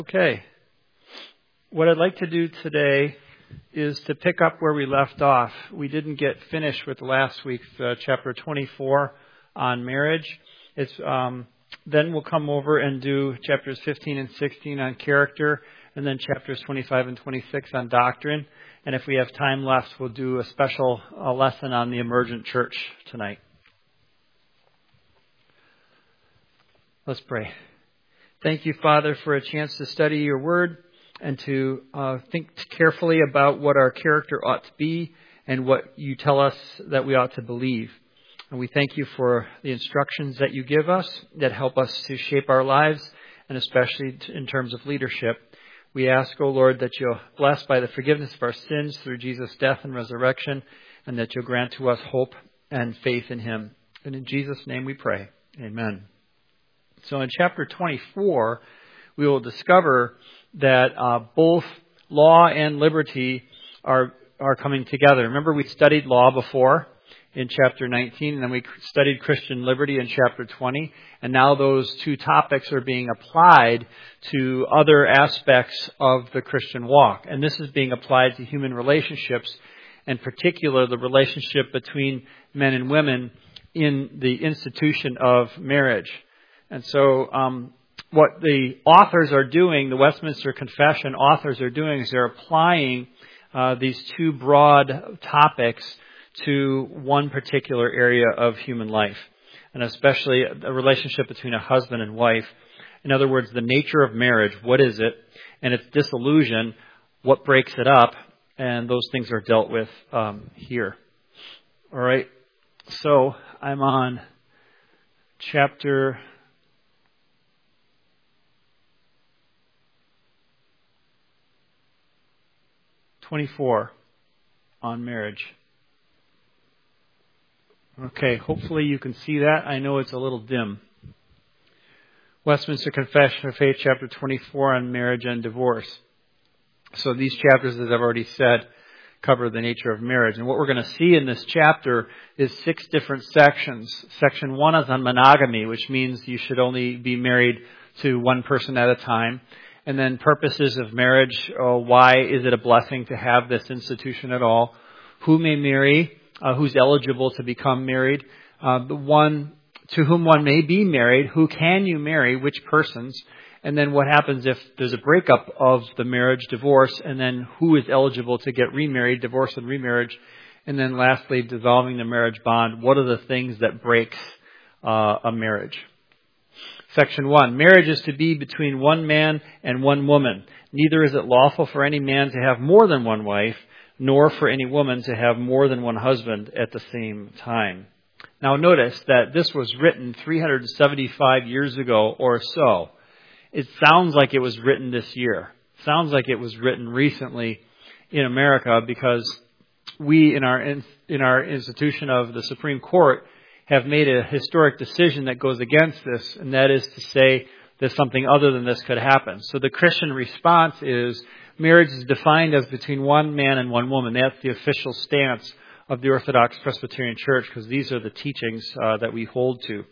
Okay. What I'd like to do today is to pick up where we left off. We didn't get finished with last week's chapter 24 on marriage. Then we'll come over and do chapters 15 and 16 on character, and then chapters 25 and 26 on doctrine. And if we have time left, we'll do a special lesson on the emergent church tonight. Let's pray. Thank you, Father, for a chance to study your word and to think carefully about what our character ought to be and what you tell us that we ought to believe. And we thank you for the instructions that you give us that help us to shape our lives, and especially in terms of leadership. We ask, O Lord, that you'll bless by the forgiveness of our sins through Jesus' death and resurrection, and that you'll grant to us hope and faith in him. And in Jesus' name we pray. Amen. So in chapter 24, we will discover that both law and liberty are coming together. Remember, we studied law before in chapter 19, and then we studied Christian liberty in chapter 20. And now those two topics are being applied to other aspects of the Christian walk. And this is being applied to human relationships, in particular the relationship between men and women in the institution of marriage. And so what the authors are doing, the Westminster Confession authors are doing, is they're applying these two broad topics to one particular area of human life, and especially a relationship between a husband and wife. In other words, the nature of marriage, what is it? And its dissolution, what breaks it up? And those things are dealt with here. All right. So I'm on chapter 24 on marriage. Okay, hopefully you can see that. I know it's a little dim. Westminster Confession of Faith, chapter 24 on marriage and divorce. So these chapters, as I've already said, cover the nature of marriage. And what we're going to see in this chapter is 6 different sections. Section 1 is on monogamy, which means you should only be married to one person at a time. And then purposes of marriage, why is it a blessing to have this institution at all? Who may marry? Who's eligible to become married? The one to whom one may be married. Who can you marry? Which persons? And then what happens if there's a breakup of the marriage, divorce, and then who is eligible to get remarried, divorce and remarriage? And then lastly, dissolving the marriage bond. What are the things that breaks a marriage? Section 1, marriage is to be between one man and one woman. Neither is it lawful for any man to have more than one wife, nor for any woman to have more than one husband at the same time. Now notice that this was written 375 years ago or so. It sounds like it was written this year. Sounds like it was written recently in America, because we in our institution of the Supreme Court have made a historic decision that goes against this, and that is to say that something other than this could happen. So the Christian response is marriage is defined as between one man and one woman. That's the official stance of the Orthodox Presbyterian Church, because these are the teachings that we hold to.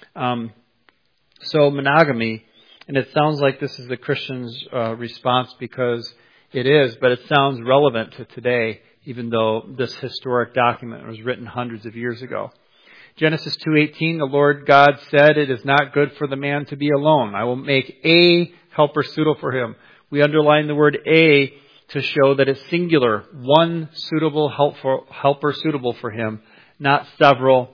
So monogamy, and it sounds like this is the Christian's response because it is, but it sounds relevant to today, even though this historic document was written hundreds of years ago. Genesis 2:18, the Lord God said, "It is not good for the man to be alone. I will make a helper suitable for him." We underline the word "a" to show that it's singular, one suitable helper suitable for him, not several.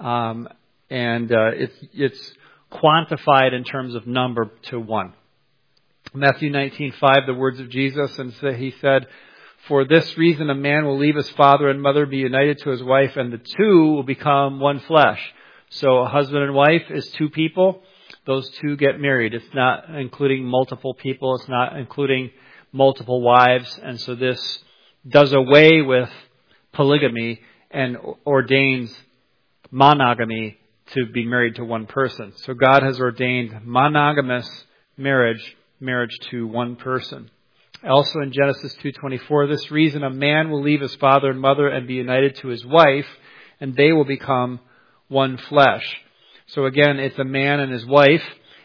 It's quantified in terms of number to one. Matthew 19:5, the words of Jesus, and he said, "For this reason a man will leave his father and mother, be united to his wife, and the two will become one flesh." So a husband and wife is two people. Those two get married. It's not including multiple people. It's not including multiple wives. And so this does away with polygamy and ordains monogamy to be married to one person. So God has ordained monogamous marriage to one person. Also in Genesis 2:24, this reason a man will leave his father and mother and be united to his wife, and they will become one flesh. So again, it's a man and his wife,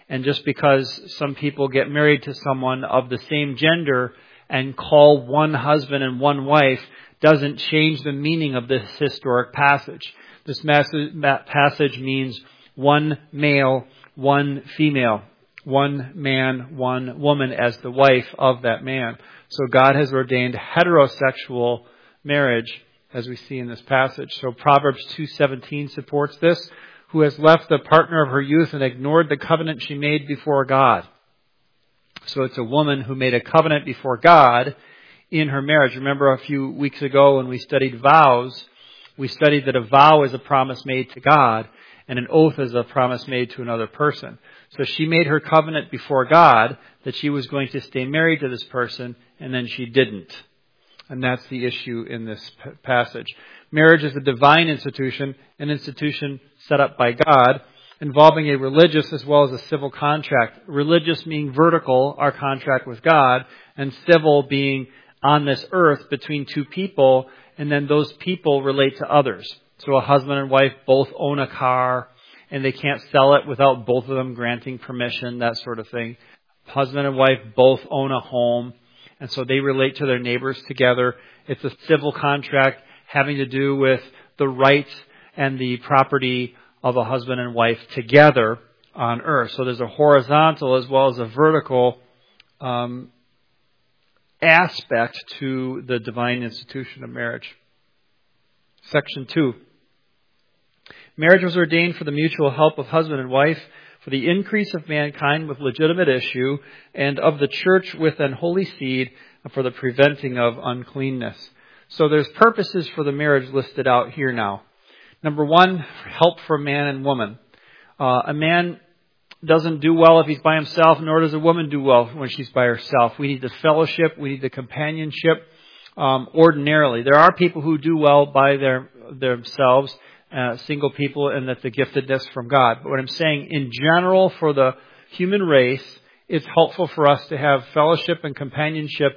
And just because some people get married to someone of the same gender and call one husband and one wife doesn't change the meaning of this historic passage. This passage means one male, one female, one man, one woman as the wife of that man. So God has ordained heterosexual marriage, as we see in this passage. So Proverbs 2:17 supports this. Who has left the partner of her youth and ignored the covenant she made before God. So it's a woman who made a covenant before God in her marriage. Remember a few weeks ago when we studied vows, we studied that a vow is a promise made to God and an oath is a promise made to another person. So she made her covenant before God that she was going to stay married to this person, and then she didn't. And that's the issue in this passage. Marriage is a divine institution, an institution set up by God, involving a religious as well as a civil contract. Religious being vertical, our contract with God, and civil being on this earth between two people, and then those people relate to others. So a husband and wife both own a car, and they can't sell it without both of them granting permission, that sort of thing. Husband and wife both own a home, and so they relate to their neighbors together. It's a civil contract having to do with the rights and the property of a husband and wife together on earth. So there's a horizontal as well as a vertical aspect to the divine institution of marriage. Section 2. Marriage was ordained for the mutual help of husband and wife, for the increase of mankind with legitimate issue, and of the church with an holy seed, and for the preventing of uncleanness. So there's purposes for the marriage listed out here now. Number one, help for man and woman. A man doesn't do well if he's by himself, nor does a woman do well when she's by herself. We need the fellowship, we need the companionship. Ordinarily, there are people who do well by themselves, single people, and that's the giftedness from God. But what I'm saying, in general, for the human race, it's helpful for us to have fellowship and companionship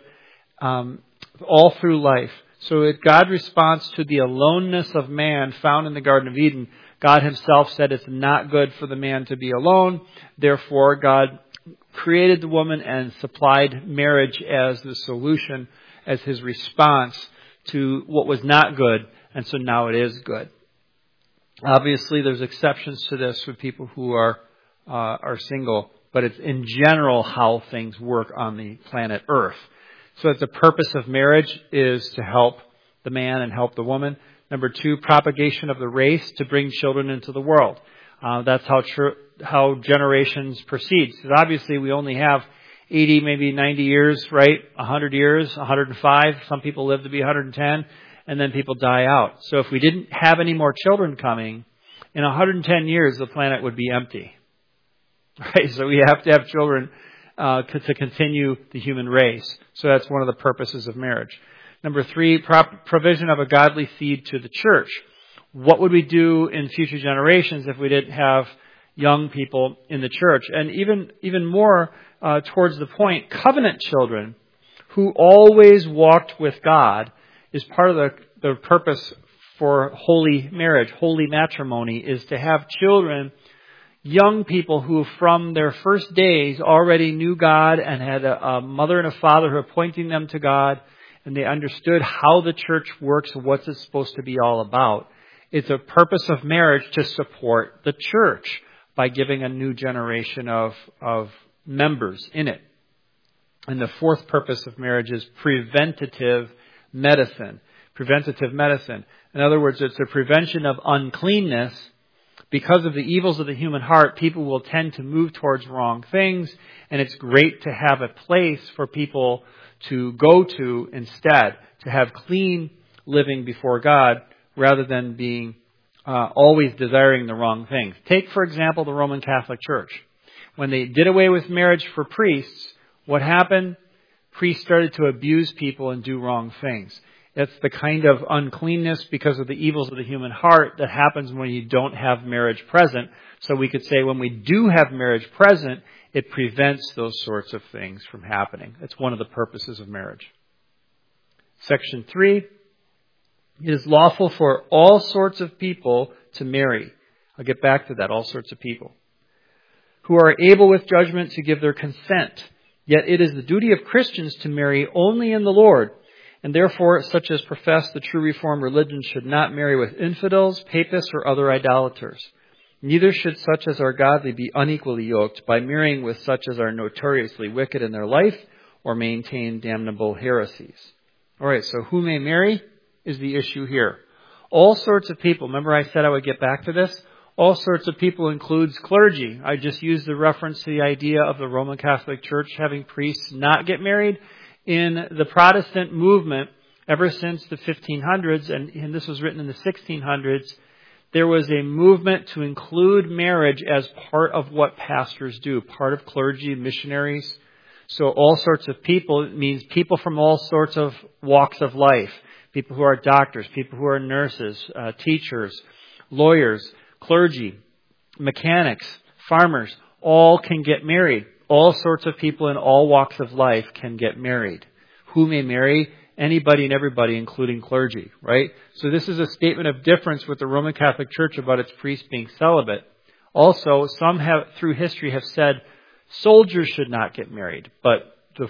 all through life. So God responds to the aloneness of man found in the Garden of Eden. God himself said it's not good for the man to be alone. Therefore, God created the woman and supplied marriage as the solution, as his response to what was not good. And so now it is good. Obviously, there's exceptions to this for people who are single, but it's in general how things work on the planet Earth. So the purpose of marriage is to help the man and help the woman. Number two, propagation of the race, to bring children into the world. That's how generations proceed. So obviously we only have 80, maybe 90 years, right? 100 years, 105. Some people live to be 110, and then people die out. So if we didn't have any more children coming, in 110 years the planet would be empty. Right? So we have to have children to continue the human race. So that's one of the purposes of marriage. Number three, provision of a godly seed to the church. What would we do in future generations if we didn't have young people in the church? And even more towards the point, covenant children who always walked with God is part of the purpose for holy marriage, holy matrimony, is to have children, young people who from their first days already knew God and had a mother and a father who were pointing them to God, and they understood how the church works, what's it supposed to be all about. It's a purpose of marriage to support the church by giving a new generation of members in it. And the fourth purpose of marriage is preventative medicine. Preventative medicine. In other words, it's a prevention of uncleanness. Because of the evils of the human heart, people will tend to move towards wrong things, and it's great to have a place for people to go to instead, to have clean living before God rather than being always desiring the wrong things. Take, for example, the Roman Catholic Church. When they did away with marriage for priests, what happened? Priests started to abuse people and do wrong things. It's the kind of uncleanness because of the evils of the human heart that happens when you don't have marriage present. So we could say when we do have marriage present, it prevents those sorts of things from happening. It's one of the purposes of marriage. Section 3, it is lawful for all sorts of people to marry. I'll get back to that, all sorts of people. who are able with judgment to give their consent. Yet it is the duty of Christians to marry only in the Lord, and therefore such as profess the true Reformed religion should not marry with infidels, papists, or other idolaters. Neither should such as are godly be unequally yoked by marrying with such as are notoriously wicked in their life or maintain damnable heresies. All right, so who may marry is the issue here. All sorts of people. Remember I said I would get back to this? All sorts of people includes clergy. I just used the reference to the idea of the Roman Catholic Church having priests not get married. In the Protestant movement, ever since the 1500s, and this was written in the 1600s, there was a movement to include marriage as part of what pastors do, part of clergy, missionaries. So all sorts of people, it means people from all sorts of walks of life. People who are doctors, people who are nurses, teachers, lawyers, clergy, mechanics, farmers, all can get married. All sorts of people in all walks of life can get married. Who may marry? Anybody and everybody, including clergy, right? So this is a statement of difference with the Roman Catholic Church about its priests being celibate. Also, some have, through history, have said soldiers should not get married. But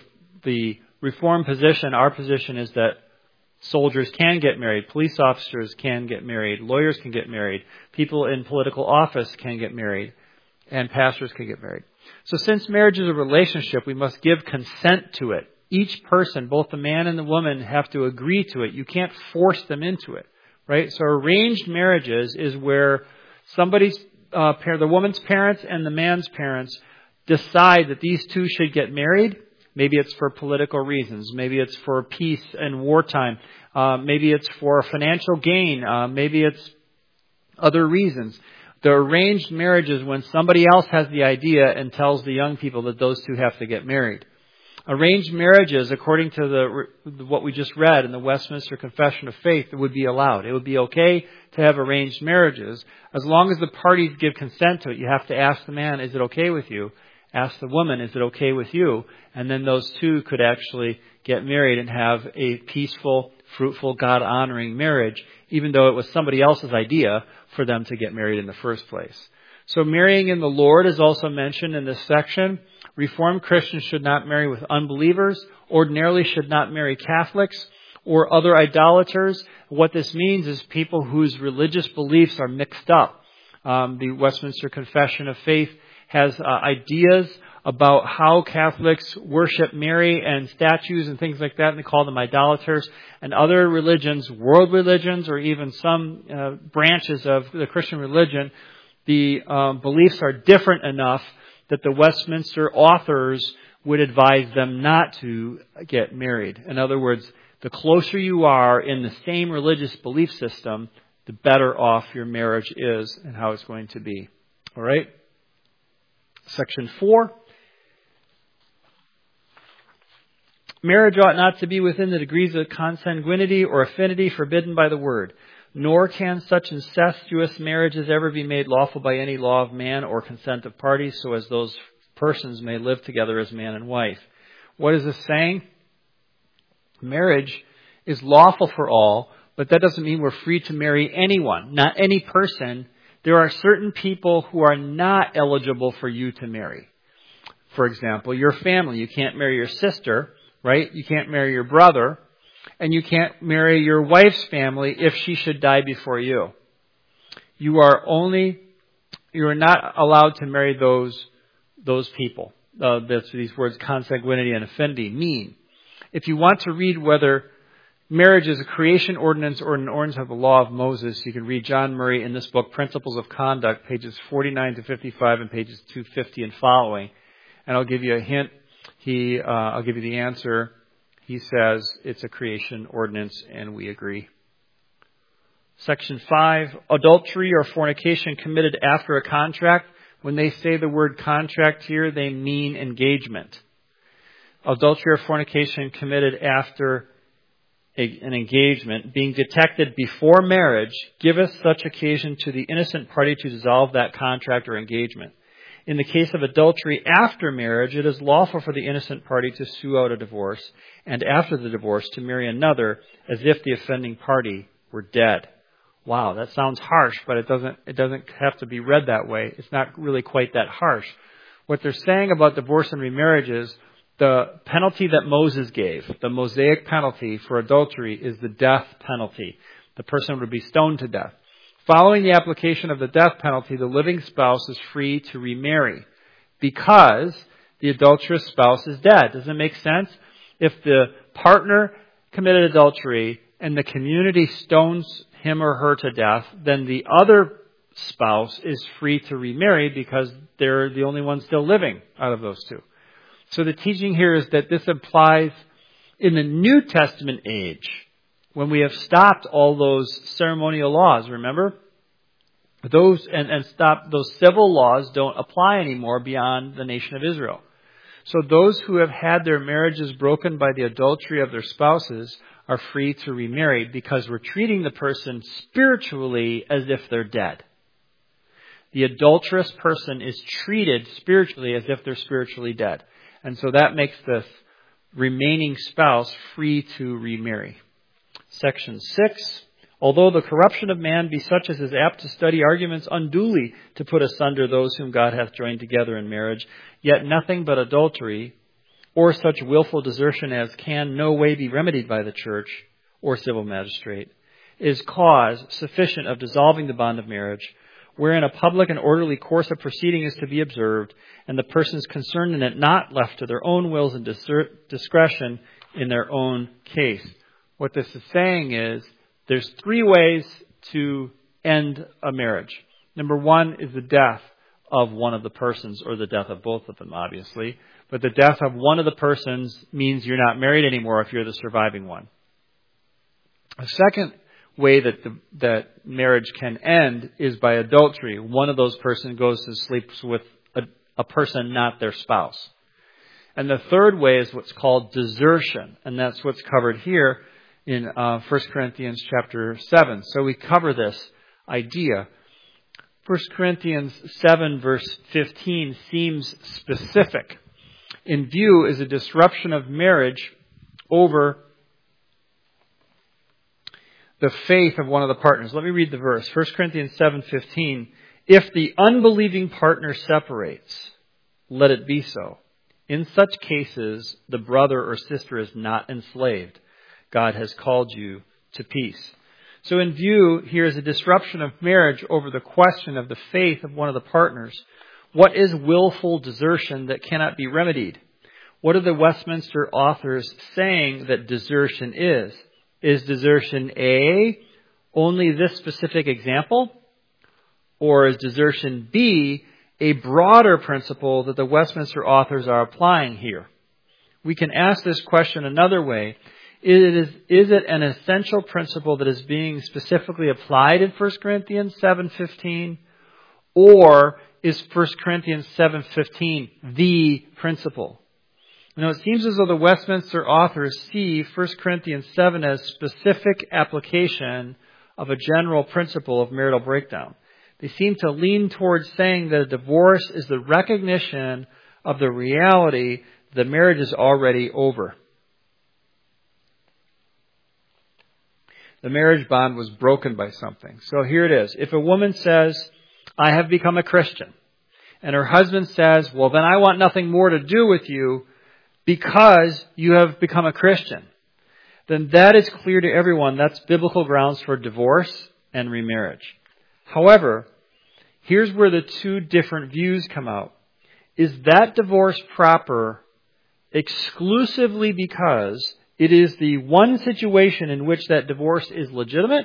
the Reformed position, our position, is that soldiers can get married, police officers can get married, lawyers can get married, people in political office can get married, and pastors can get married. So since marriage is a relationship, we must give consent to it. Each person, both the man and the woman, have to agree to it. You can't force them into it, right? So arranged marriages is where somebody's, the woman's parents and the man's parents decide that these two should get married. Maybe it's for political reasons. Maybe it's for peace and wartime. Maybe it's for financial gain. Maybe it's other reasons. The arranged marriage is when somebody else has the idea and tells the young people that those two have to get married. Arranged marriages, according to what we just read in the Westminster Confession of Faith, would be allowed. It would be okay to have arranged marriages as long as the parties give consent to it. You have to ask the man, is it okay with you? Ask the woman, is it okay with you? And then those two could actually get married and have a peaceful, fruitful, God-honoring marriage, even though it was somebody else's idea for them to get married in the first place. So marrying in the Lord is also mentioned in this section. Reformed Christians should not marry with unbelievers, ordinarily should not marry Catholics or other idolaters. What this means is people whose religious beliefs are mixed up. The Westminster Confession of Faith has ideas about how Catholics worship Mary and statues and things like that, and they call them idolaters. And other religions, world religions, or even some branches of the Christian religion, the beliefs are different enough that the Westminster authors would advise them not to get married. In other words, the closer you are in the same religious belief system, the better off your marriage is and how it's going to be. All right? Section 4. Marriage ought not to be within the degrees of consanguinity or affinity forbidden by the word, nor can such incestuous marriages ever be made lawful by any law of man or consent of parties, so as those persons may live together as man and wife. What is this saying? Marriage is lawful for all, but that doesn't mean we're free to marry anyone, not any person. There are certain people who are not eligible for you to marry. For example, your family. You can't marry your sister, right? You can't marry your brother. And you can't marry your wife's family if she should die before you. You are not allowed to marry those people. That's these words consanguinity and affinity mean. If you want to read whether marriage is a creation ordinance or an ordinance of the law of Moses, you can read John Murray in this book, Principles of Conduct, pages 49 to 55 and pages 250 and following. And I'll give you a hint. I'll give you the answer. He says it's a creation ordinance, and we agree. Section 5, adultery or fornication committed after a contract. When they say the word contract here, they mean engagement. Adultery or fornication committed after an engagement, being detected before marriage, giveth such occasion to the innocent party to dissolve that contract or engagement. In the case of adultery after marriage, it is lawful for the innocent party to sue out a divorce, and after the divorce to marry another as if the offending party were dead. Wow, that sounds harsh, but it doesn't have to be read that way. It's not really quite that harsh. What they're saying about divorce and remarriage is the penalty that Moses gave, the Mosaic penalty for adultery, is the death penalty. The person would be stoned to death. Following the application of the death penalty, the living spouse is free to remarry because the adulterous spouse is dead. Does it make sense? If the partner committed adultery and the community stones him or her to death, then the other spouse is free to remarry because they're the only one still living out of those two. So the teaching here is that this applies in the New Testament age, when we have stopped all those ceremonial laws, remember? Those civil laws don't apply anymore beyond the nation of Israel. So those who have had their marriages broken by the adultery of their spouses are free to remarry because we're treating the person spiritually as if they're dead. The adulterous person is treated spiritually as if they're spiritually dead. And so that makes the remaining spouse free to remarry. Section 6. Although the corruption of man be such as is apt to study arguments unduly to put asunder those whom God hath joined together in marriage, yet nothing but adultery, or such willful desertion as can no way be remedied by the church or civil magistrate, is cause sufficient of dissolving the bond of marriage, wherein a public and orderly course of proceeding is to be observed, and the persons concerned in it not left to their own wills and discretion in their own case. What this is saying is, there's 3 ways to end a marriage. Number 1 is the death of one of the persons, or the death of both of them, obviously. But the death of one of the persons means you're not married anymore if you're the surviving one. A second way that marriage can end is by adultery. One of those persons goes to sleep with a person not their spouse. And the third way is what's called desertion, and that's what's covered here in 1 Corinthians chapter 7. So we cover this idea. 1 Corinthians 7 verse 15 seems specific. In view is a disruption of marriage over the faith of one of the partners. Let me read the verse. 1 Corinthians 7:15. If the unbelieving partner separates, let it be so. In such cases, the brother or sister is not enslaved. God has called you to peace. So in view, here is a disruption of marriage over the question of the faith of one of the partners. What is willful desertion that cannot be remedied? What are the Westminster authors saying that desertion is? Is desertion A, only this specific example? Or is desertion B, a broader principle that the Westminster authors are applying here? We can ask this question another way. Is it an essential principle that is being specifically applied in 1 Corinthians 7:15? Or is 1 Corinthians 7:15 the principle? Now, it seems as though the Westminster authors see 1 Corinthians 7 as specific application of a general principle of marital breakdown. They seem to lean towards saying that a divorce is the recognition of the reality that marriage is already over. The marriage bond was broken by something. So here it is. If a woman says, I have become a Christian, and her husband says, well, then I want nothing more to do with you because you have become a Christian, then that is clear to everyone. That's biblical grounds for divorce and remarriage. However, here's where the 2 different views come out. Is that divorce proper exclusively because it is the one situation in which that divorce is legitimate?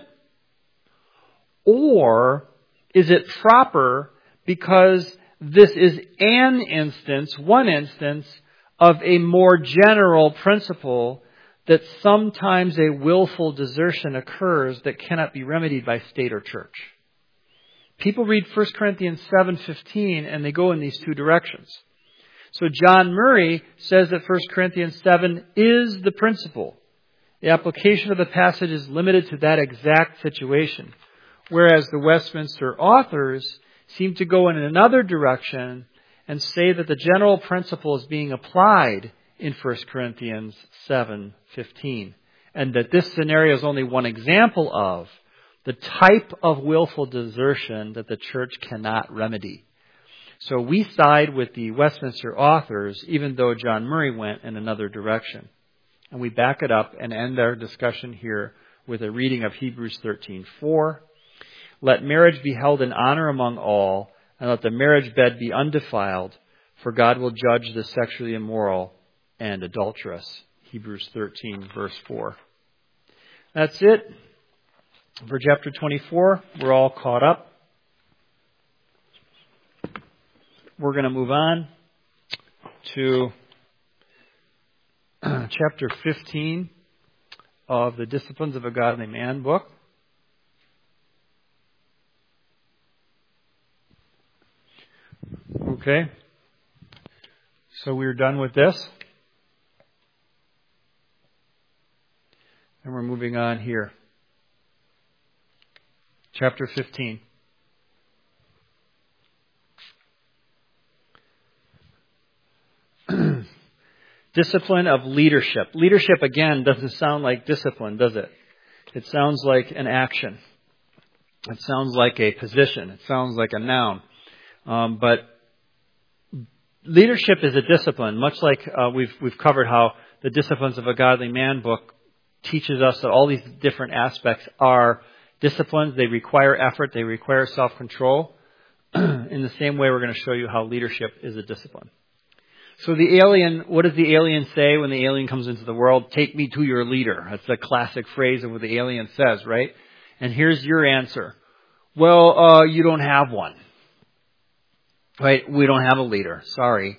Or is it proper because this is one instance of a more general principle that sometimes a willful desertion occurs that cannot be remedied by state or church? People read 1 Corinthians 7:15 and they go in these 2 directions. So John Murray says that 1 Corinthians 7 is the principle. The application of the passage is limited to that exact situation. Whereas the Westminster authors seem to go in another direction and say that the general principle is being applied in 1 Corinthians 7:15. And that this scenario is only one example of the type of willful desertion that the church cannot remedy. So we side with the Westminster authors, even though John Murray went in another direction. And we back it up and end our discussion here with a reading of Hebrews 13:4. Let marriage be held in honor among all, and let the marriage bed be undefiled, for God will judge the sexually immoral and adulterous. Hebrews 13, verse 4. That's it for chapter 24. We're all caught up. We're going to move on to chapter 15 of the Disciplines of a Godly Man book. Okay. So we're done with this. And we're moving on here. Chapter 15. Discipline of leadership. Leadership, again, doesn't sound like discipline, does it? It sounds like an action. It sounds like a position. It sounds like a noun. But leadership is a discipline, much like we've covered how the Disciplines of a Godly Man book teaches us that all these different aspects are disciplines. They require effort. They require self-control. In the same way, we're going to show you how leadership is a discipline. So the alien, what does the alien say when the alien comes into the world? Take me to your leader. That's a classic phrase of what the alien says, right? And here's your answer. Well, you don't have one. Right? We don't have a leader. Sorry.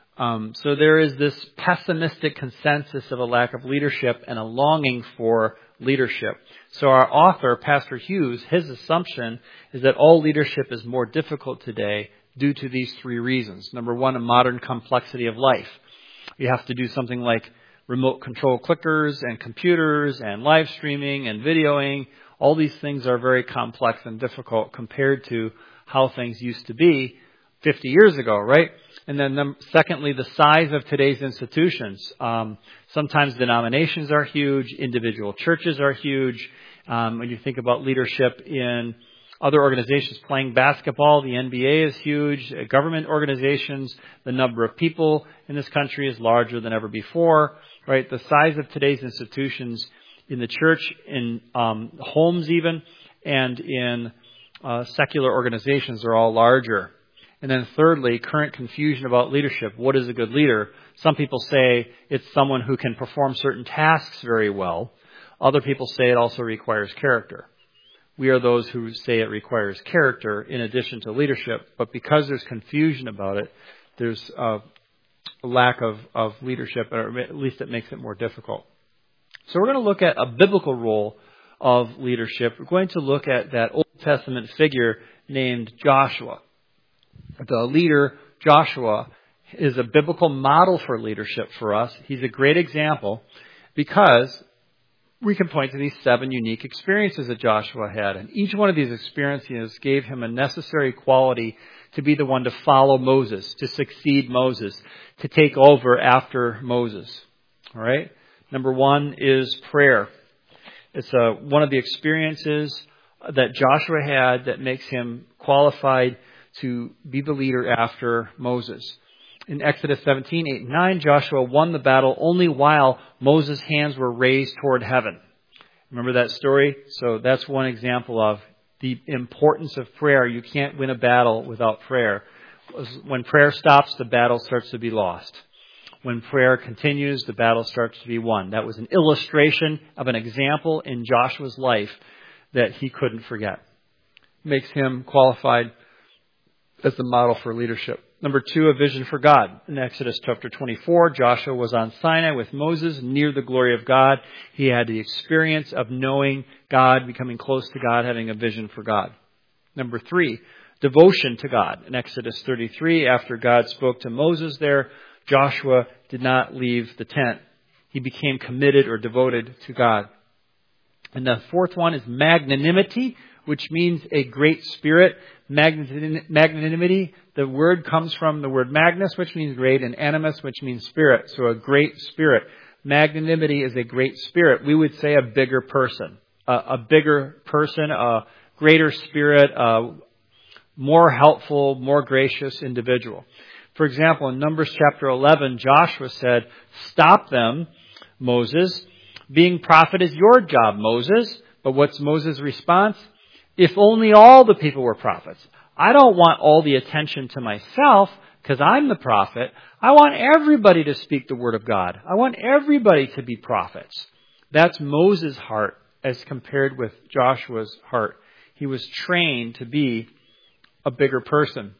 So there is this pessimistic consensus of a lack of leadership and a longing for leadership. So our author, Pastor Hughes, his assumption is that all leadership is more difficult today due to these three reasons. Number one, a modern complexity of life. You have to do something like remote control clickers and computers and live streaming and videoing. All these things are very complex and difficult compared to how things used to be 50 years ago, right? And then secondly, the size of today's institutions. Sometimes denominations are huge. Individual churches are huge. When you think about leadership in other organizations playing basketball, the NBA is huge. Government organizations, the number of people in this country is larger than ever before, right? The size of today's institutions in the church, in homes even, and in secular organizations are all larger. And then thirdly, current confusion about leadership. What is a good leader? Some people say it's someone who can perform certain tasks very well. Other people say it also requires character. We are those who say it requires character in addition to leadership. But because there's confusion about it, there's a lack of leadership, or at least it makes it more difficult. So we're going to look at a biblical role of leadership. We're going to look at that Old Testament figure named Joshua. The leader, Joshua, is a biblical model for leadership for us. He's a great example because we can point to these 7 unique experiences that Joshua had. And each one of these experiences gave him a necessary quality to be the one to follow Moses, to succeed Moses, to take over after Moses. All right? Number 1 is prayer. It's one of the experiences that Joshua had that makes him qualified to be the leader after Moses. In Exodus 17, 8 and 9, Joshua won the battle only while Moses' hands were raised toward heaven. Remember that story? So that's one example of the importance of prayer. You can't win a battle without prayer. When prayer stops, the battle starts to be lost. When prayer continues, the battle starts to be won. That was an illustration of an example in Joshua's life that he couldn't forget. Makes him qualified as the model for leadership. Number 2, a vision for God. In Exodus chapter 24, Joshua was on Sinai with Moses near the glory of God. He had the experience of knowing God, becoming close to God, having a vision for God. Number 3, devotion to God. In Exodus 33, after God spoke to Moses there, Joshua did not leave the tent. He became committed or devoted to God. And the 4th one is magnanimity, which means a great spirit. Magnanimity, the word comes from the word magnus, which means great, and animus, which means spirit. So a great spirit. Magnanimity is a great spirit. We would say a bigger person. A bigger person, a greater spirit, more helpful, more gracious individual. For example, in Numbers chapter 11, Joshua said, "Stop them, Moses. Being prophet is your job, Moses." But what's Moses' response? "If only all the people were prophets. I don't want all the attention to myself because I'm the prophet. I want everybody to speak the word of God. I want everybody to be prophets." That's Moses' heart as compared with Joshua's heart. He was trained to be a bigger person.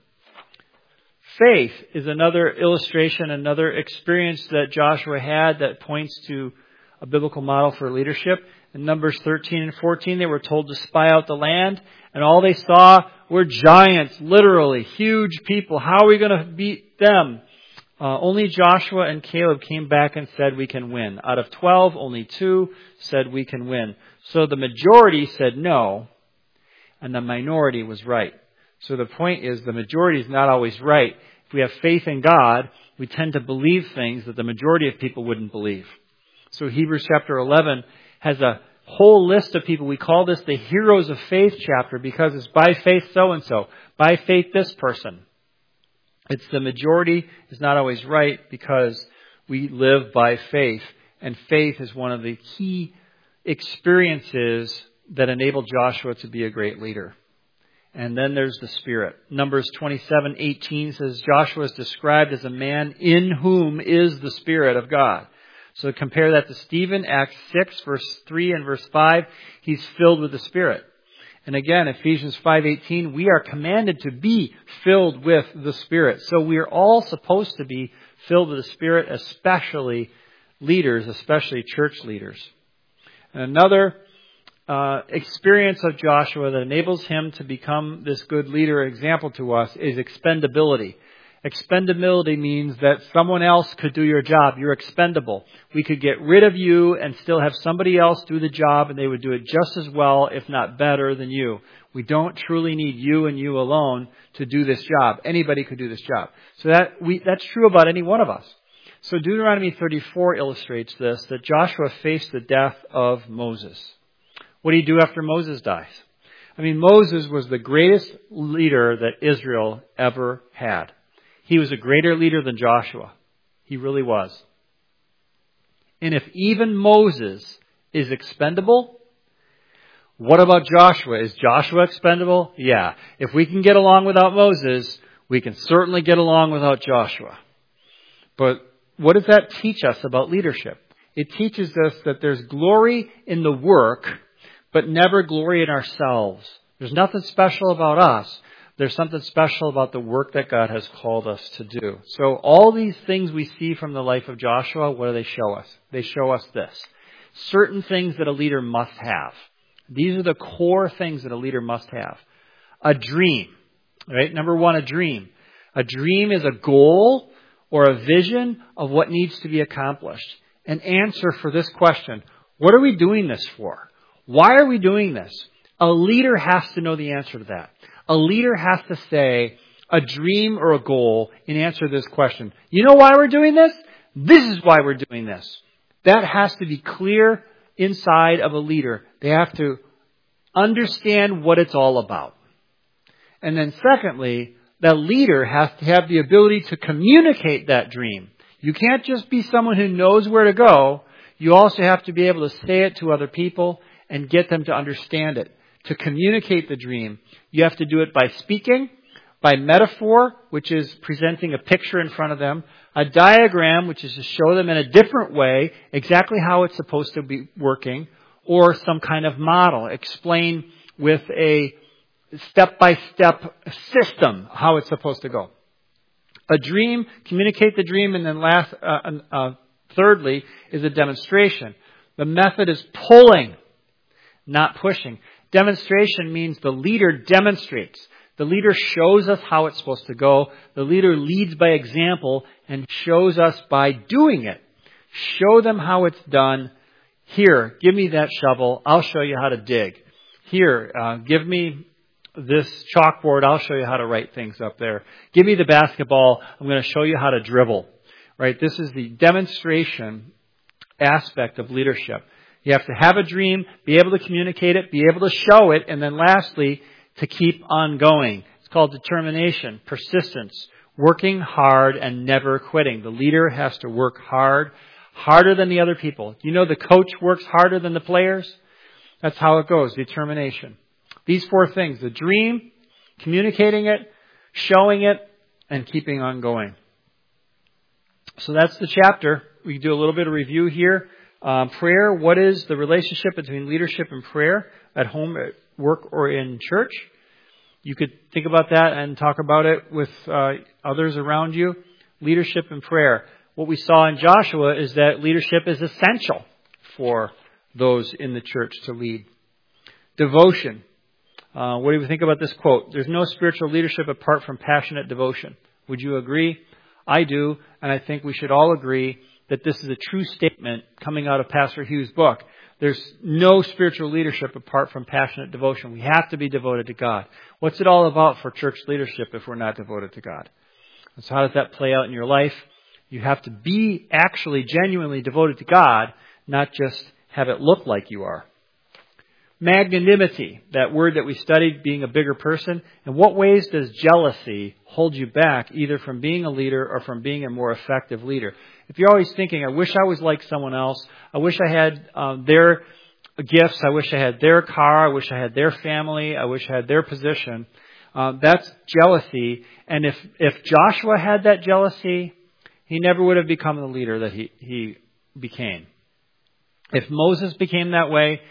Faith is another illustration, another experience that Joshua had that points to a biblical model for leadership. In Numbers 13 and 14, they were told to spy out the land, and all they saw were giants, literally, huge people. How are we going to beat them? Only Joshua and Caleb came back and said, "We can win." Out of 12, only 2 said, "We can win." So the majority said no, and the minority was right. So the point is, the majority is not always right. If we have faith in God, we tend to believe things that the majority of people wouldn't believe. So Hebrews chapter 11 has a whole list of people. We call this the Heroes of Faith chapter because it's by faith so-and-so, by faith this person. It's the majority is not always right because we live by faith. And faith is one of the key experiences that enabled Joshua to be a great leader. And then there's the Spirit. Numbers 27:18 says Joshua is described as a man in whom is the Spirit of God. So compare that to Stephen, Acts 6, verse 3 and verse 5. He's filled with the Spirit. And again, Ephesians 5:18, we are commanded to be filled with the Spirit. So we are all supposed to be filled with the Spirit, especially leaders, especially church leaders. And another experience of Joshua that enables him to become this good leader example to us is expendability. Expendability means that someone else could do your job. You're expendable. We could get rid of you and still have somebody else do the job, and they would do it just as well, if not better, than you. We don't truly need you and you alone to do this job. Anybody could do this job. So that's true about any one of us. So Deuteronomy 34 illustrates this, that Joshua faced the death of Moses. What do you do after Moses dies? I mean, Moses was the greatest leader that Israel ever had. He was a greater leader than Joshua. He really was. And if even Moses is expendable, what about Joshua? Is Joshua expendable? Yeah. If we can get along without Moses, we can certainly get along without Joshua. But what does that teach us about leadership? It teaches us that there's glory in the work, but never glory in ourselves. There's nothing special about us. There's something special about the work that God has called us to do. So all these things we see from the life of Joshua, what do they show us? They show us this. Certain things that a leader must have. These are the core things that a leader must have. A dream. Right? Number one, a dream. A dream is a goal or a vision of what needs to be accomplished. An answer for this question, what are we doing this for? Why are we doing this? A leader has to know the answer to that. A leader has to say a dream or a goal in answer to this question. You know why we're doing this? This is why we're doing this. That has to be clear inside of a leader. They have to understand what it's all about. And then secondly, the leader has to have the ability to communicate that dream. You can't just be someone who knows where to go. You also have to be able to say it to other people and get them to understand it. To communicate the dream, you have to do it by speaking, by metaphor, which is presenting a picture in front of them, a diagram, which is to show them in a different way exactly how it's supposed to be working, or some kind of model. Explain with a step-by-step system how it's supposed to go. A dream, communicate the dream, and then thirdly is a demonstration. The method is pulling, not pushing. Demonstration means the leader demonstrates. The leader shows us how it's supposed to go. The leader leads by example and shows us by doing it. Show them how it's done. Here, give me that shovel. I'll show you how to dig. Here, give me this chalkboard. I'll show you how to write things up there. Give me the basketball. I'm going to show you how to dribble. Right? This is the demonstration aspect of leadership. You have to have a dream, be able to communicate it, be able to show it, and then lastly, to keep on going. It's It's called determination, persistence, working hard and never quitting. The leader has to work hard, harder than the other people. You know the coach works harder than the players? That's how it goes, determination. These 4 things, the dream, communicating it, showing it, and keeping on going. So that's the chapter. We can do a little bit of review here. Prayer, what is the relationship between leadership and prayer at home, at work, or in church? You could think about that and talk about it with others around you. Leadership and prayer. What we saw in Joshua is that leadership is essential for those in the church to lead. Devotion. What do you think about this quote? There's no spiritual leadership apart from passionate devotion. Would you agree? I do, and I think we should all agree that this is a true statement coming out of Pastor Hughes' book. There's no spiritual leadership apart from passionate devotion. We have to be devoted to God. What's it all about for church leadership if we're not devoted to God? And so how does that play out in your life? You have to be actually genuinely devoted to God, not just have it look like you are. Magnanimity, that word that we studied, being a bigger person. In what ways does jealousy hold you back, either from being a leader or from being a more effective leader? If you're always thinking, I wish I was like someone else, I wish I had their gifts, I wish I had their car, I wish I had their family, I wish I had their position, that's jealousy. And if Joshua had that jealousy, he never would have become the leader that he became. If Moses became that way,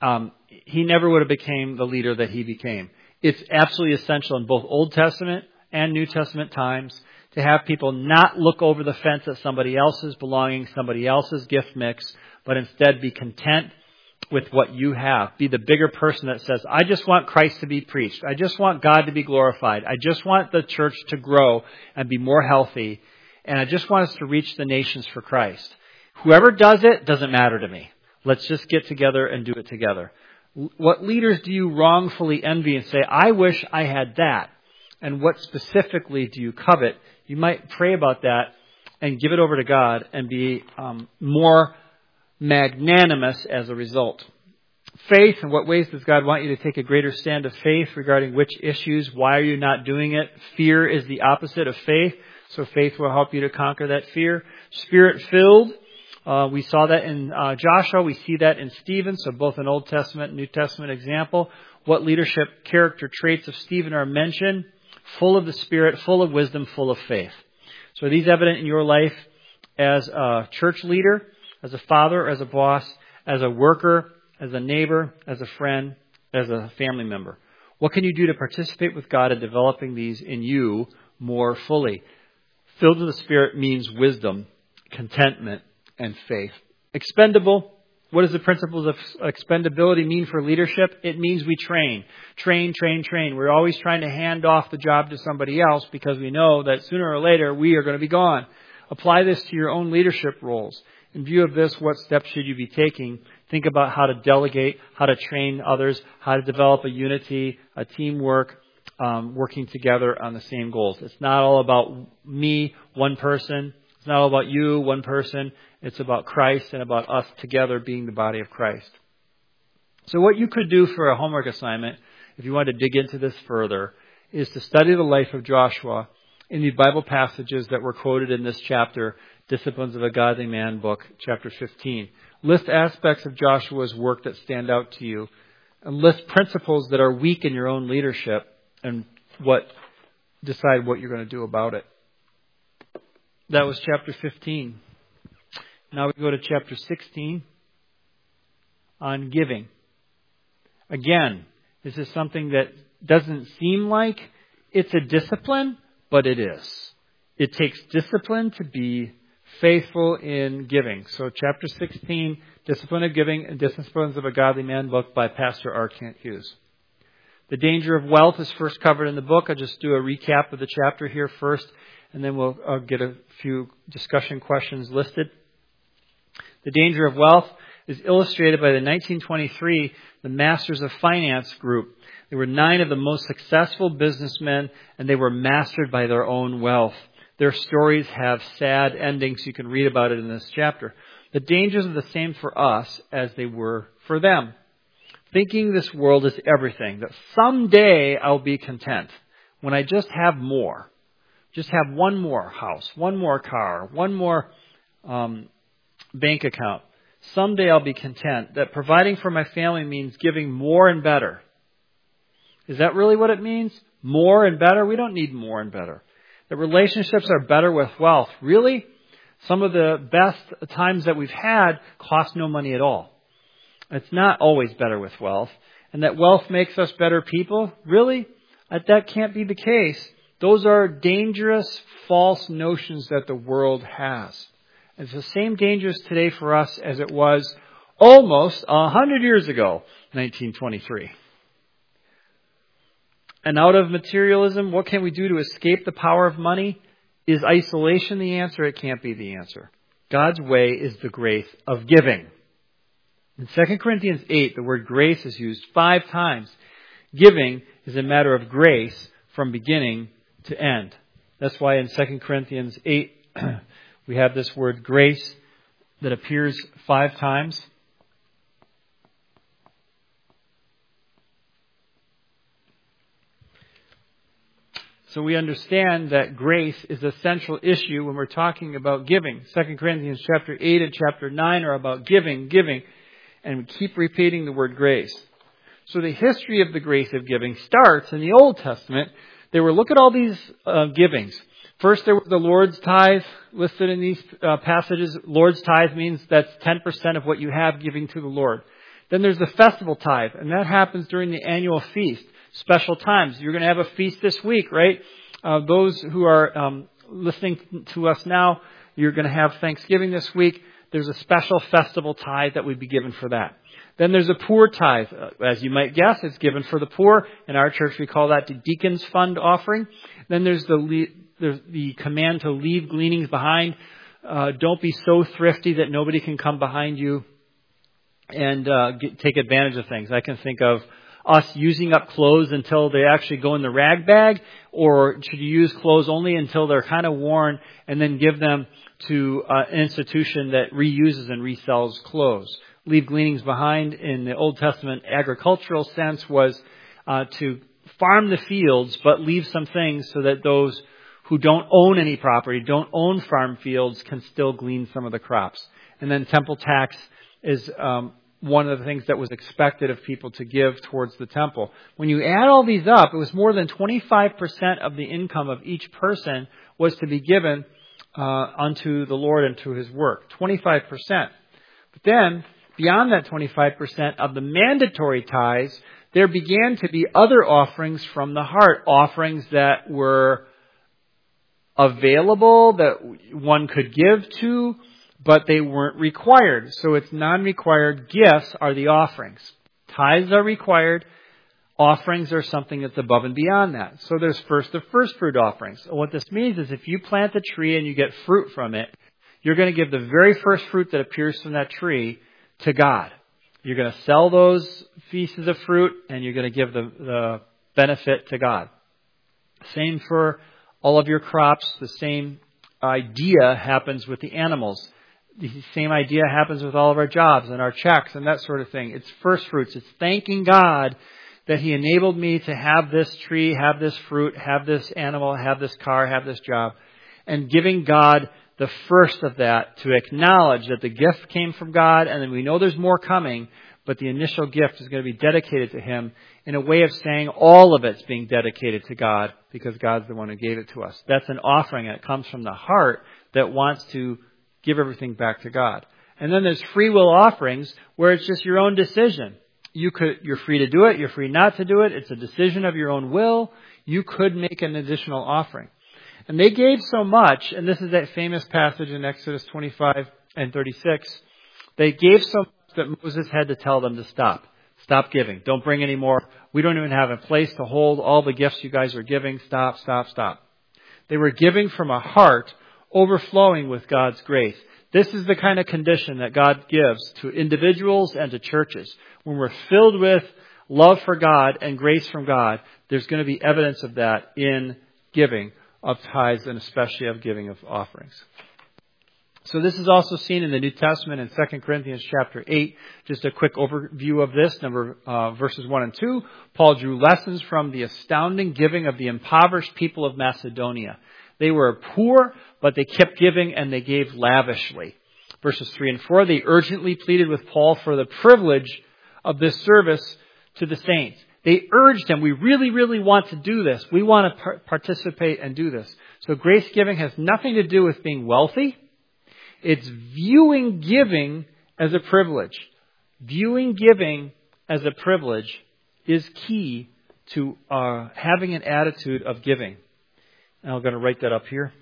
he never would have became the leader that he became. It's absolutely essential in both Old Testament and New Testament times to have people not look over the fence at somebody else's belongings, somebody else's gift mix, but instead be content with what you have. Be the bigger person that says, I just want Christ to be preached. I just want God to be glorified. I just want the church to grow and be more healthy. And I just want us to reach the nations for Christ. Whoever does it doesn't matter to me. Let's just get together and do it together. What leaders do you wrongfully envy and say, I wish I had that? And what specifically do you covet? You might pray about that and give it over to God and be more magnanimous as a result. Faith, in what ways does God want you to take a greater stand of faith regarding which issues? Why are you not doing it? Fear is the opposite of faith, so faith will help you to conquer that fear. Spirit-filled. We saw that in Joshua. We see that in Stephen. So both an Old Testament and New Testament example. What leadership character traits of Stephen are mentioned? Full of the Spirit, full of wisdom, full of faith. So are these evident in your life as a church leader, as a father, as a boss, as a worker, as a neighbor, as a friend, as a family member? What can you do to participate with God in developing these in you more fully? Filled with the Spirit means wisdom, contentment, and faith. Expendable. What does the principles of expendability mean for leadership? It means we train. Train. We're always trying to hand off the job to somebody else because we know that sooner or later we are going to be gone. Apply this to your own leadership roles. In view of this, what steps should you be taking? Think about how to delegate, how to train others, how to develop a unity, a teamwork, working together on the same goals. It's not all about me, one person. It's not all about you, one person. It's about Christ and about us together being the body of Christ. So what you could do for a homework assignment, if you want to dig into this further, is to study the life of Joshua in the Bible passages that were quoted in this chapter, Disciplines of a Godly Man book, chapter 15. List aspects of Joshua's work that stand out to you, and list principles that are weak in your own leadership, and decide what you're going to do about it. That was chapter 15. Now we go to chapter 16 on giving. Again, this is something that doesn't seem like it's a discipline, but it is. It takes discipline to be faithful in giving. So chapter 16, Discipline of Giving and Disciplines of a Godly Man book by Pastor R. Kent Hughes. The danger of wealth is first covered in the book. I'll just do a recap of the chapter here first, and then we'll get a few discussion questions listed. The danger of wealth is illustrated by the 1923 the Masters of Finance group. There were 9 of the most successful businessmen, and they were mastered by their own wealth. Their stories have sad endings. You can read about it in this chapter. The dangers are the same for us as they were for them. Thinking this world is everything, that someday I'll be content. when I just have more, just have one more house, one more car, one more bank account, someday I'll be content. That providing for my family means giving more and better. Is that really what it means? More and better? We don't need more and better. That relationships are better with wealth. Really? Some of the best times that we've had cost no money at all. It's not always better with wealth. And that wealth makes us better people? Really? That can't be the case. Those are dangerous, false notions that the world has. It's the same dangerous today for us as it was almost 100 years ago, 1923. And out of materialism, what can we do to escape the power of money? Is isolation the answer? It can't be the answer. God's way is the grace of giving. In 2 Corinthians 8, the word grace is used 5 times. Giving is a matter of grace from beginning to end. That's why in 2 Corinthians 8, we have this word grace that appears 5 times. So we understand that grace is a central issue when we're talking about giving. 2 Corinthians chapter 8 and chapter 9 are about giving, and we keep repeating the word grace. So the history of the grace of giving starts in the Old Testament. They were, look at all these givings. First, there was the Lord's tithe listed in these passages. Lord's tithe means that's 10% of what you have giving to the Lord. Then there's the festival tithe, and that happens during the annual feast. Special times. You're going to have a feast this week, right? Those who are listening to us now, you're going to have Thanksgiving this week. There's a special festival tithe that would be given for that. Then there's a poor tithe. As you might guess, it's given for the poor. In our church, we call that the Deacon's Fund offering. Then there's the command to leave gleanings behind. Don't be so thrifty that nobody can come behind you and take advantage of things. I can think of us using up clothes until they actually go in the rag bag, or should you use clothes only until they're kind of worn and then give them to an institution that reuses and resells clothes? Leave gleanings behind in the Old Testament agricultural sense was to farm the fields but leave some things so that those who don't own any property, don't own farm fields, can still glean some of the crops. And then temple tax is one of the things that was expected of people to give towards the temple. When you add all these up, it was more than 25% of the income of each person was to be given unto the Lord and to His work. 25%. But then, beyond that 25% of the mandatory tithes, there began to be other offerings from the heart, offerings that were available, that one could give to, but they weren't required. So it's non-required. Gifts are the offerings. Tithes are required. Offerings are something that's above and beyond that. So there's the first fruit offerings. So what this means is if you plant a tree and you get fruit from it, you're going to give the very first fruit that appears from that tree to God. You're going to sell those pieces of fruit and you're going to give the benefit to God. Same for all of your crops. The same idea happens with the animals. The same idea happens with all of our jobs and our checks and that sort of thing. It's first fruits. It's thanking God that He enabled me to have this tree, have this fruit, have this animal, have this car, have this job. And giving God the first of that to acknowledge that the gift came from God, and then we know there's more coming, but the initial gift is going to be dedicated to Him in a way of saying all of it's being dedicated to God because God's the one who gave it to us. That's an offering that comes from the heart that wants to give everything back to God. And then there's free will offerings where it's just your own decision. You're free to do it. You're free not to do it. It's a decision of your own will. You could make an additional offering. And they gave so much, and this is that famous passage in Exodus 25 and 36. They gave so much that Moses had to tell them to stop. Stop giving. Don't bring any more. We don't even have a place to hold all the gifts you guys are giving. Stop. They were giving from a heart overflowing with God's grace. This is the kind of condition that God gives to individuals and to churches. When we're filled with love for God and grace from God, there's going to be evidence of that in giving of tithes and especially of giving of offerings. So this is also seen in the New Testament in 2 Corinthians chapter 8. Just a quick overview of this, verses 1 and 2. Paul drew lessons from the astounding giving of the impoverished people of Macedonia. They were poor, but they kept giving and they gave lavishly. Verses 3 and 4, they urgently pleaded with Paul for the privilege of this service to the saints. They urged him, we really, really want to do this. We want to participate and do this. So grace giving has nothing to do with being wealthy. It's viewing giving as a privilege. Viewing giving as a privilege is key to having an attitude of giving. And I'm going to write that up here.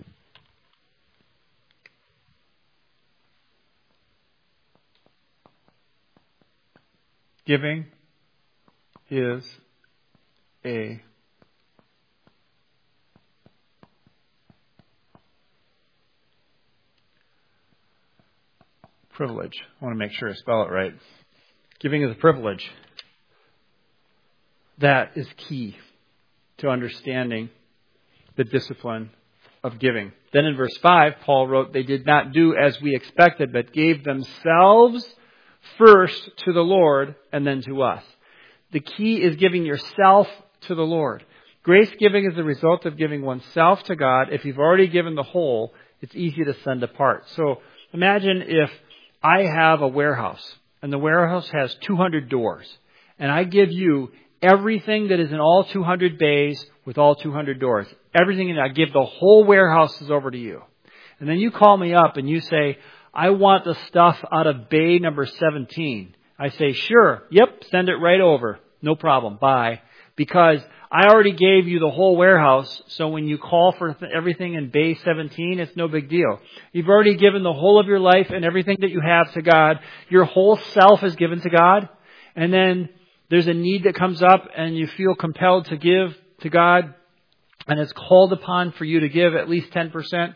Giving is a privilege. I want to make sure I spell it right. Giving is a privilege. That is key to understanding the discipline of giving. Then in verse 5, Paul wrote, they did not do as we expected, but gave themselves first to the Lord and then to us. The key is giving yourself to the Lord. Grace giving is the result of giving oneself to God. If you've already given the whole, it's easy to send a part. So imagine if I have a warehouse and the warehouse has 200 doors and I give you everything that is in all 200 bays with all 200 doors. Everything in it, I give the whole warehouses over to you. And then you call me up and you say, I want the stuff out of bay number 17. I say, sure, yep, send it right over. No problem, bye. Because I already gave you the whole warehouse, so when you call for everything in bay 17, it's no big deal. You've already given the whole of your life and everything that you have to God. Your whole self is given to God. And then there's a need that comes up and you feel compelled to give to God, and it's called upon for you to give at least 10%.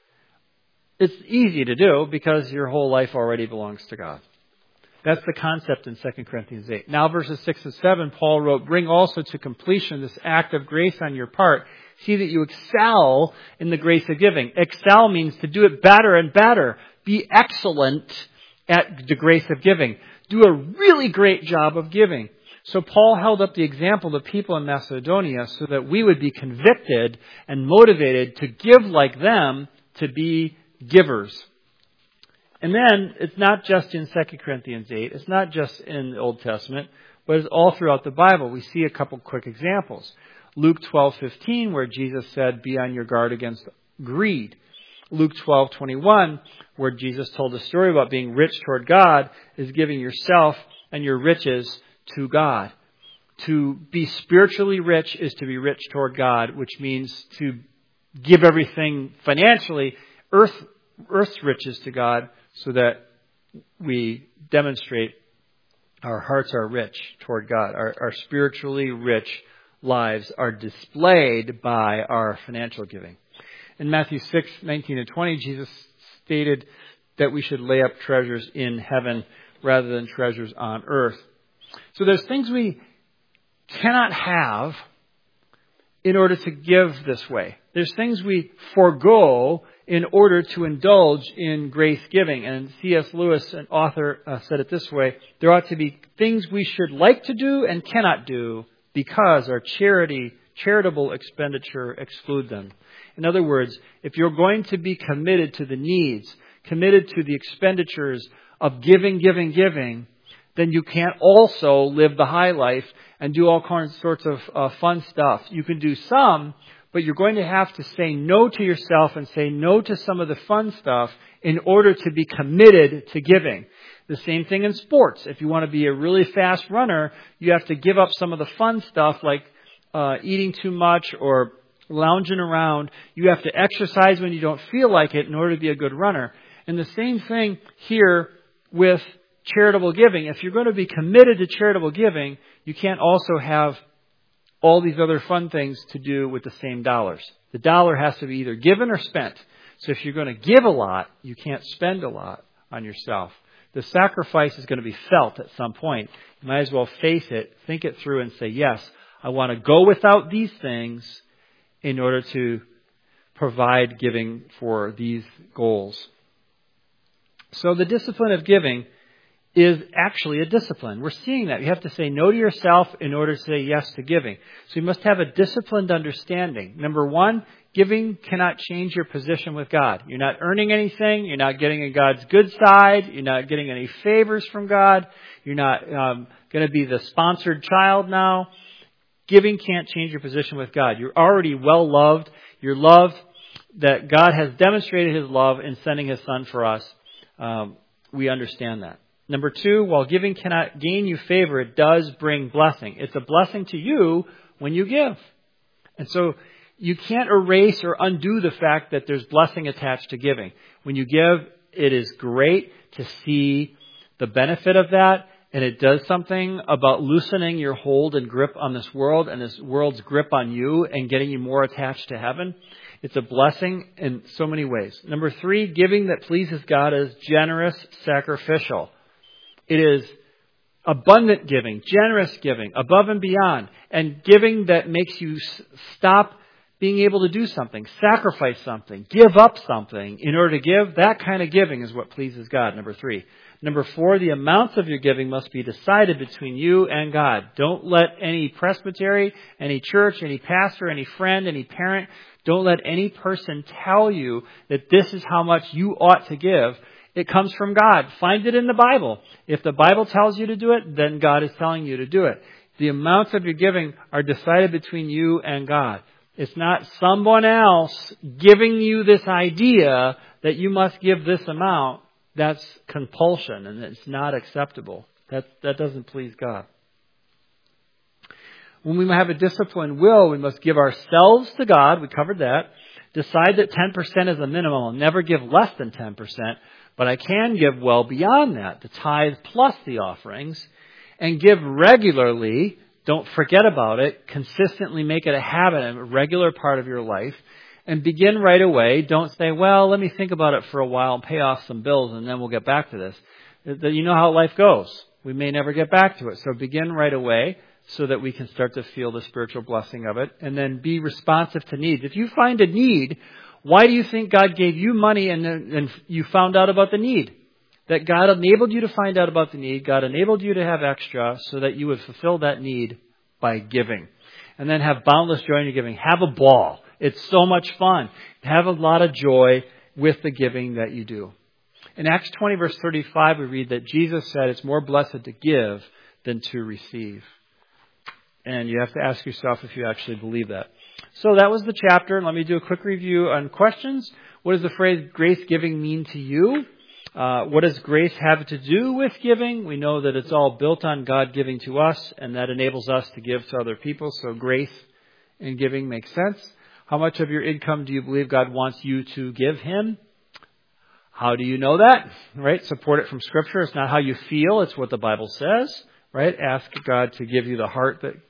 It's easy to do because your whole life already belongs to God. That's the concept in 2 Corinthians 8. Now verses 6 and 7, Paul wrote, bring also to completion this act of grace on your part. See that you excel in the grace of giving. Excel means to do it better and better. Be excellent at the grace of giving. Do a really great job of giving. So Paul held up the example to people in Macedonia so that we would be convicted and motivated to give like them, to be givers. And then it's not just in 2 Corinthians 8, it's not just in the Old Testament, but it's all throughout the Bible. We see a couple quick examples. Luke 12:15, where Jesus said, be on your guard against greed. Luke 12:21, where Jesus told a story about being rich toward God, is giving yourself and your riches to God. To be spiritually rich is to be rich toward God, which means to give everything financially, earth's riches to God, so that we demonstrate our hearts are rich toward God. Our spiritually rich lives are displayed by our financial giving. In Matthew 6:19 and 20, Jesus stated that we should lay up treasures in heaven rather than treasures on earth. So there's things we cannot have in order to give this way. There's things we forego in order to indulge in grace giving. And C.S. Lewis, an author, said it this way: there ought to be things we should like to do and cannot do because our charitable expenditure exclude them. In other words, if you're going to be committed to the needs, committed to the expenditures of giving, then you can't also live the high life and do all sorts of fun stuff. You can do some, but you're going to have to say no to yourself and say no to some of the fun stuff in order to be committed to giving. The same thing in sports. If you want to be a really fast runner, you have to give up some of the fun stuff like eating too much or lounging around. You have to exercise when you don't feel like it in order to be a good runner. And the same thing here with charitable giving. If you're going to be committed to charitable giving, you can't also have all these other fun things to do with the same dollars. The dollar has to be either given or spent. So if you're going to give a lot, you can't spend a lot on yourself. The sacrifice is going to be felt at some point. You might as well face it, think it through and say, yes, I want to go without these things in order to provide giving for these goals. So the discipline of giving is actually a discipline. We're seeing that. You have to say no to yourself in order to say yes to giving. So you must have a disciplined understanding. Number one, giving cannot change your position with God. You're not earning anything. You're not getting in God's good side. You're not getting any favors from God. You're not going to be the sponsored child now. Giving can't change your position with God. You're already well loved. You're loved, that God has demonstrated His love in sending His Son for us. We understand that. Number two, while giving cannot gain you favor, it does bring blessing. It's a blessing to you when you give. And so you can't erase or undo the fact that there's blessing attached to giving. When you give, it is great to see the benefit of that, and it does something about loosening your hold and grip on this world and this world's grip on you and getting you more attached to heaven. It's a blessing in so many ways. Number three, giving that pleases God is generous, sacrificial. It is abundant giving, generous giving, above and beyond, and giving that makes you stop being able to do something, sacrifice something, give up something in order to give. That kind of giving is what pleases God, number three. Number four, the amounts of your giving must be decided between you and God. Don't let any presbytery, any church, any pastor, any friend, any parent, don't let any person tell you that this is how much you ought to give. It comes from God. Find it in the Bible. If the Bible tells you to do it, then God is telling you to do it. The amounts of your giving are decided between you and God. It's not someone else giving you this idea that you must give this amount. That's compulsion, and it's not acceptable. That doesn't please God. When we have a disciplined will, we must give ourselves to God. We covered that. Decide that 10% is a minimum. I'll never give less than 10%. But I can give well beyond that, the tithe plus the offerings, and give regularly. Don't forget about it. Consistently make it a habit, a regular part of your life. And begin right away. Don't say, well, let me think about it for a while and pay off some bills and then we'll get back to this. You know how life goes. We may never get back to it. So begin right away so that we can start to feel the spiritual blessing of it. And then be responsive to needs. If you find a need, why do you think God gave you money and you found out about the need? That God enabled you to find out about the need. God enabled you to have extra so that you would fulfill that need by giving. And then have boundless joy in your giving. Have a ball. It's so much fun. Have a lot of joy with the giving that you do. In Acts 20 verse 35 we read that Jesus said it's more blessed to give than to receive. And you have to ask yourself if you actually believe that. So that was the chapter. Let me do a quick review on questions. What does the phrase grace giving mean to you? What does grace have to do with giving? We know that it's all built on God giving to us, and that enables us to give to other people. So grace in giving makes sense. How much of your income do you believe God wants you to give Him? How do you know that? Right? Support it from Scripture. It's not how you feel. It's what the Bible says. Right? Ask God to give you the heart that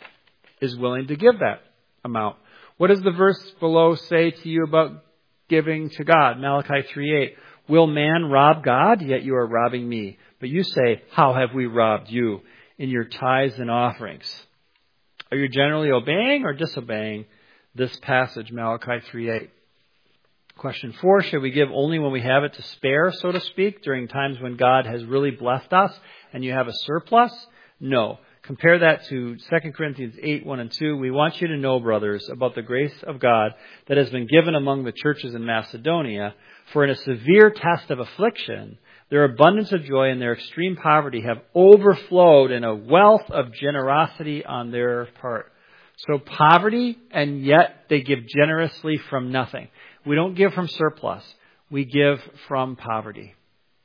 is willing to give that amount. What does the verse below say to you about giving to God? Malachi 3:8. Will man rob God? Yet you are robbing me. But you say, how have we robbed you in your tithes and offerings? Are you generally obeying or disobeying this passage, Malachi 3:8? Question 4, should we give only when we have it to spare, so to speak, during times when God has really blessed us and you have a surplus? No. Compare that to 2 Corinthians 8:1 and 2. We want you to know, brothers, about the grace of God that has been given among the churches in Macedonia. For in a severe test of affliction, their abundance of joy and their extreme poverty have overflowed in a wealth of generosity on their part. So poverty, and yet they give generously from nothing. We don't give from surplus. We give from poverty.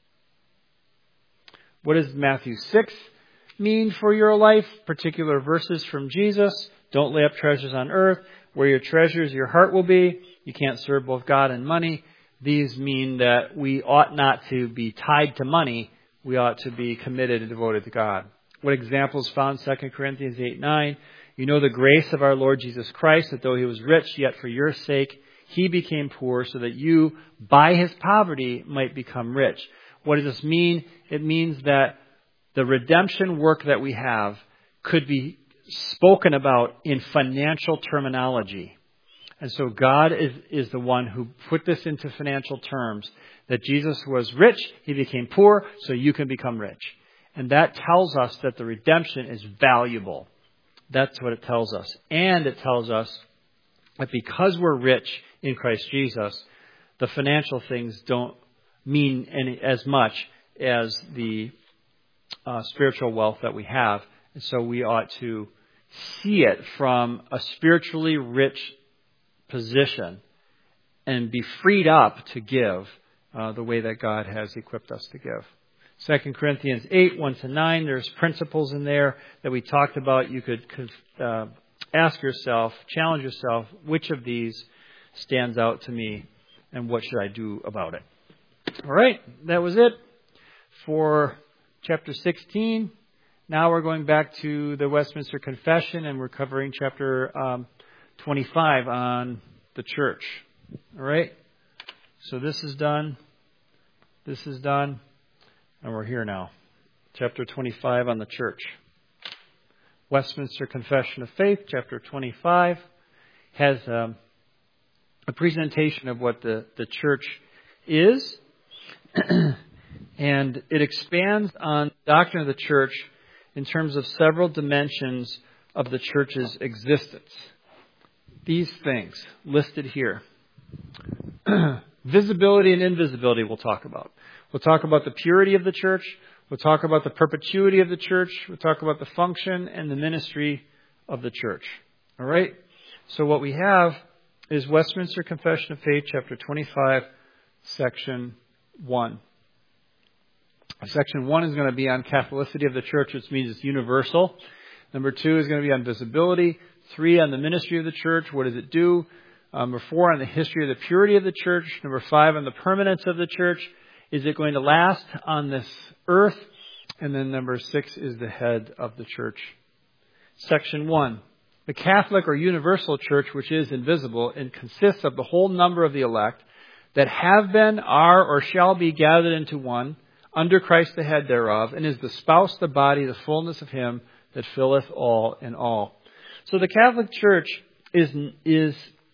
What does Matthew 6 mean for your life? Particular verses from Jesus. Don't lay up treasures on earth. Where your treasures, your heart will be. You can't serve both God and money. These mean that we ought not to be tied to money. We ought to be committed and devoted to God. What examples found? 2 Corinthians 8:9. You know the grace of our Lord Jesus Christ, that though He was rich, yet for your sake He became poor, so that you, by His poverty, might become rich. What does this mean? It means that the redemption work that we have could be spoken about in financial terminology. And so God is the one who put this into financial terms, That Jesus was rich, He became poor, so you can become rich. And that tells us that the redemption is valuable. That's what it tells us. And it tells us that because we're rich in Christ Jesus, the financial things don't mean as much as the spiritual wealth that we have. And so we ought to see it from a spiritually rich position and be freed up to give the way that God has equipped us to give. 2 Corinthians 8, 1-9, there's principles in there that we talked about. You could ask yourself, challenge yourself, which of these stands out to me and what should I do about it? All right, that was it for chapter 16. Now we're going back to the Westminster Confession and we're covering chapter 25 on the church. All right, so this is done. This is done. And we're here now. Chapter 25 on the church. Westminster Confession of Faith, chapter 25, has a presentation of what the church is. And it expands on the doctrine of the church in terms of several dimensions of the church's existence. These things listed here. Visibility and invisibility we'll talk about. We'll talk about the purity of the church. We'll talk about the perpetuity of the church. We'll talk about the function and the ministry of the church. All right? So what we have is Westminster Confession of Faith, chapter 25, section 1. Section 1 is going to be on Catholicity of the church, which means it's universal. Number 2 is going to be on visibility. 3 on the ministry of the church. What does it do? Number 4 on the history of the purity of the church. Number 5 on the permanence of the church. Is it going to last on this earth? And then number 6 is the head of the church. Section 1. The Catholic or universal church, which is invisible, and consists of the whole number of the elect that have been, are, or shall be gathered into one, under Christ the head thereof, and is the spouse, the body, the fullness of Him that filleth all in all. So the Catholic Church is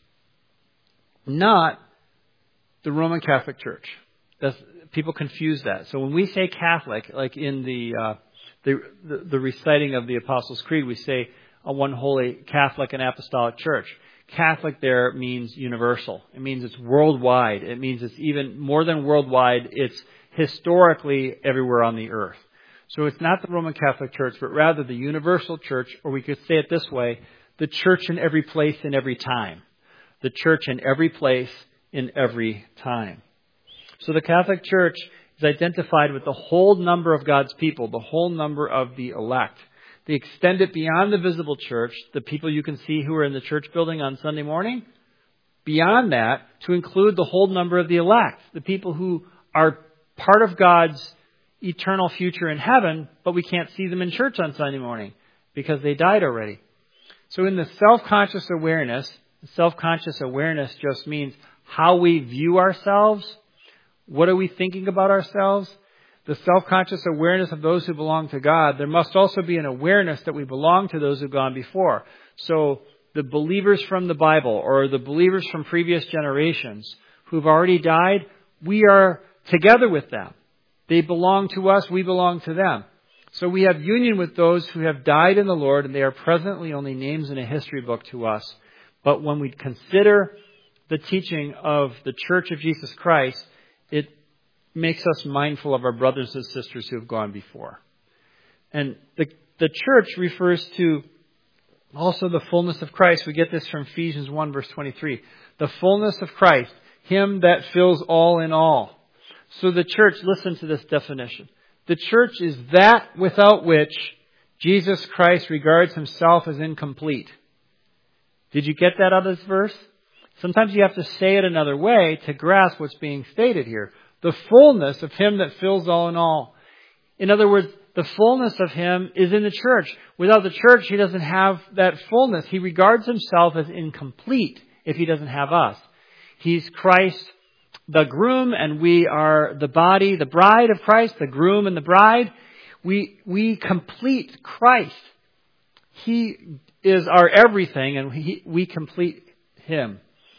not the Roman Catholic Church. People confuse that. So when we say Catholic, like in the reciting of the Apostles' Creed, we say a one holy Catholic and Apostolic Church. Catholic there means universal. It means it's worldwide. It means it's even more than worldwide. It's historically everywhere on the earth. So it's not the Roman Catholic Church, but rather the universal church, or we could say it this way, the church in every place in every time. The church in every place in every time. So the Catholic Church is identified with the whole number of God's people, the whole number of the elect. They extend it beyond the visible church, the people you can see who are in the church building on Sunday morning, beyond that to include the whole number of the elect, the people who are part of God's eternal future in heaven, but we can't see them in church on Sunday morning because they died already. So in the self-conscious awareness just means how we view ourselves. What are we thinking about ourselves? The self-conscious awareness of those who belong to God. There must also be an awareness that we belong to those who've gone before. So the believers from the Bible or the believers from previous generations who've already died, we are together with them. They belong to us, we belong to them. So we have union with those who have died in the Lord, and they are presently only names in a history book to us. But when we consider the teaching of the Church of Jesus Christ, it makes us mindful of our brothers and sisters who have gone before. And the church refers to also the fullness of Christ. We get this from Ephesians 1, verse 23. The fullness of Christ, Him that fills all in all. So the church, listen to this definition. The church is that without which Jesus Christ regards Himself as incomplete. Did you get that out of this verse? Sometimes you have to say it another way to grasp what's being stated here. The fullness of Him that fills all in all. In other words, the fullness of Him is in the church. Without the church, He doesn't have that fullness. He regards Himself as incomplete if He doesn't have us. He's Christ, the groom, and we are the body, the bride of Christ, the groom and the bride. We complete Christ. He is our everything, and we complete Him.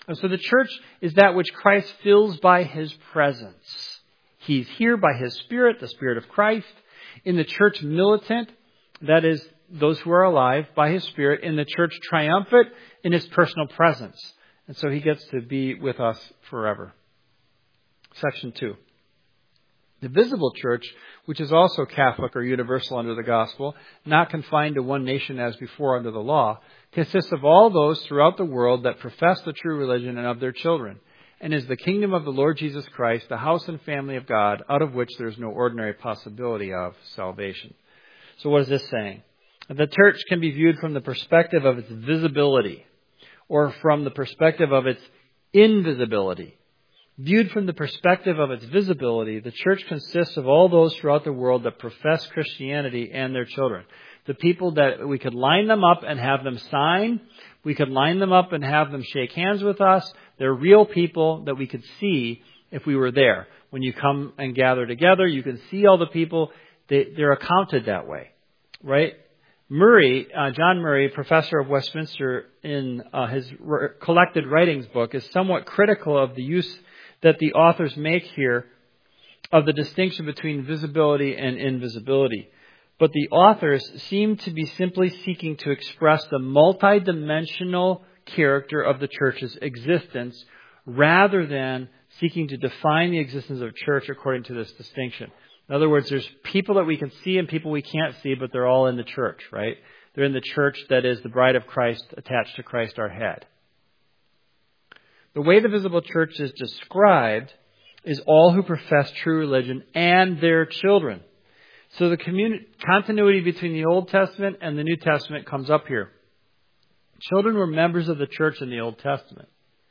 And so the church is that which Christ fills by His presence. He's here by His Spirit, the Spirit of Christ. In the church militant, that is, those who are alive by His Spirit. In the church triumphant, in His personal presence. And so He gets to be with us forever. Section 2. The visible church, which is also Catholic or universal under the gospel, not confined to one nation as before under the law, consists of all those throughout the world that profess the true religion and of their children, and is the kingdom of the Lord Jesus Christ, the house and family of God, out of which there is no ordinary possibility of salvation. So what is this saying? The church can be viewed from the perspective of its visibility, or from the perspective of its invisibility. Viewed from the perspective of its visibility, the church consists of all those throughout the world that profess Christianity and their children. The people that we could line them up and have them sign. We could line them up and have them shake hands with us. They're real people that we could see if we were there. When you come and gather together, you can see all the people. They're accounted that way, right? John Murray, professor of Westminster, in his collected writings book, is somewhat critical of the use that the authors make here of the distinction between visibility and invisibility. But the authors seem to be simply seeking to express the multidimensional character of the church's existence rather than seeking to define the existence of church according to this distinction. In other words, there's people that we can see and people we can't see, but they're all in the church, right? They're in the church that is the bride of Christ attached to Christ our head. The way the visible church is described is all who profess true religion and their children. So the continuity between the Old Testament and the New Testament comes up here. Children were members of the church in the Old Testament.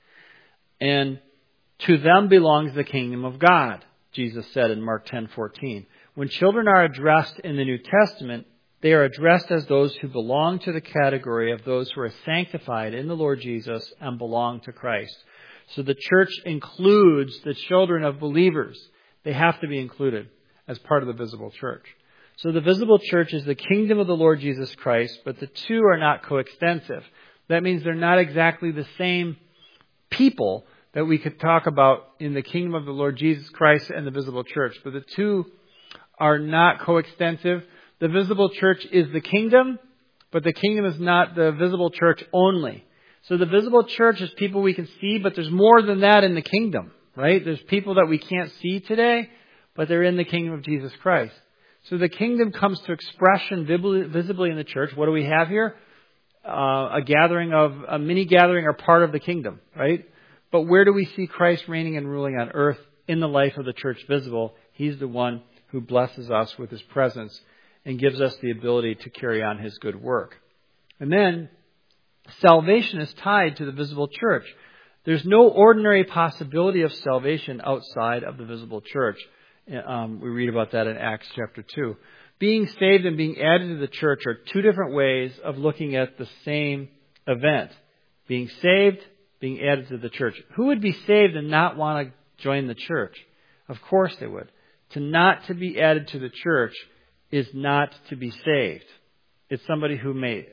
And to them belongs the kingdom of God, Jesus said in Mark 10:14. When children are addressed in the New Testament, they are addressed as those who belong to the category of those who are sanctified in the Lord Jesus and belong to Christ. So the church includes the children of believers. They have to be included as part of the visible church. So the visible church is the kingdom of the Lord Jesus Christ, but the two are not coextensive. That means they're not exactly the same people that we could talk about in the kingdom of the Lord Jesus Christ and the visible church. But the two are not coextensive. The visible church is the kingdom, but the kingdom is not the visible church only. So the visible church is people we can see, but there's more than that in the kingdom, right? There's people that we can't see today, but they're in the kingdom of Jesus Christ. So the kingdom comes to expression visibly in the church. What do we have here? A mini gathering or part of the kingdom, right? But where do we see Christ reigning and ruling on earth in the life of the church visible? He's the one who blesses us with His presence and gives us the ability to carry on His good work. And then salvation is tied to the visible church. There's no ordinary possibility of salvation outside of the visible church. We read about that in Acts chapter 2. Being saved and being added to the church are two different ways of looking at the same event. Being saved, being added to the church. Who would be saved and not want to join the church? Of course they would. To be added to the church is not to be saved. It's somebody who may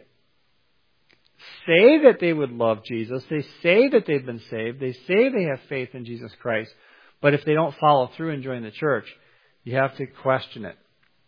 say that they would love Jesus. They say that they've been saved. They say they have faith in Jesus Christ. But if they don't follow through and join the church, you have to question it.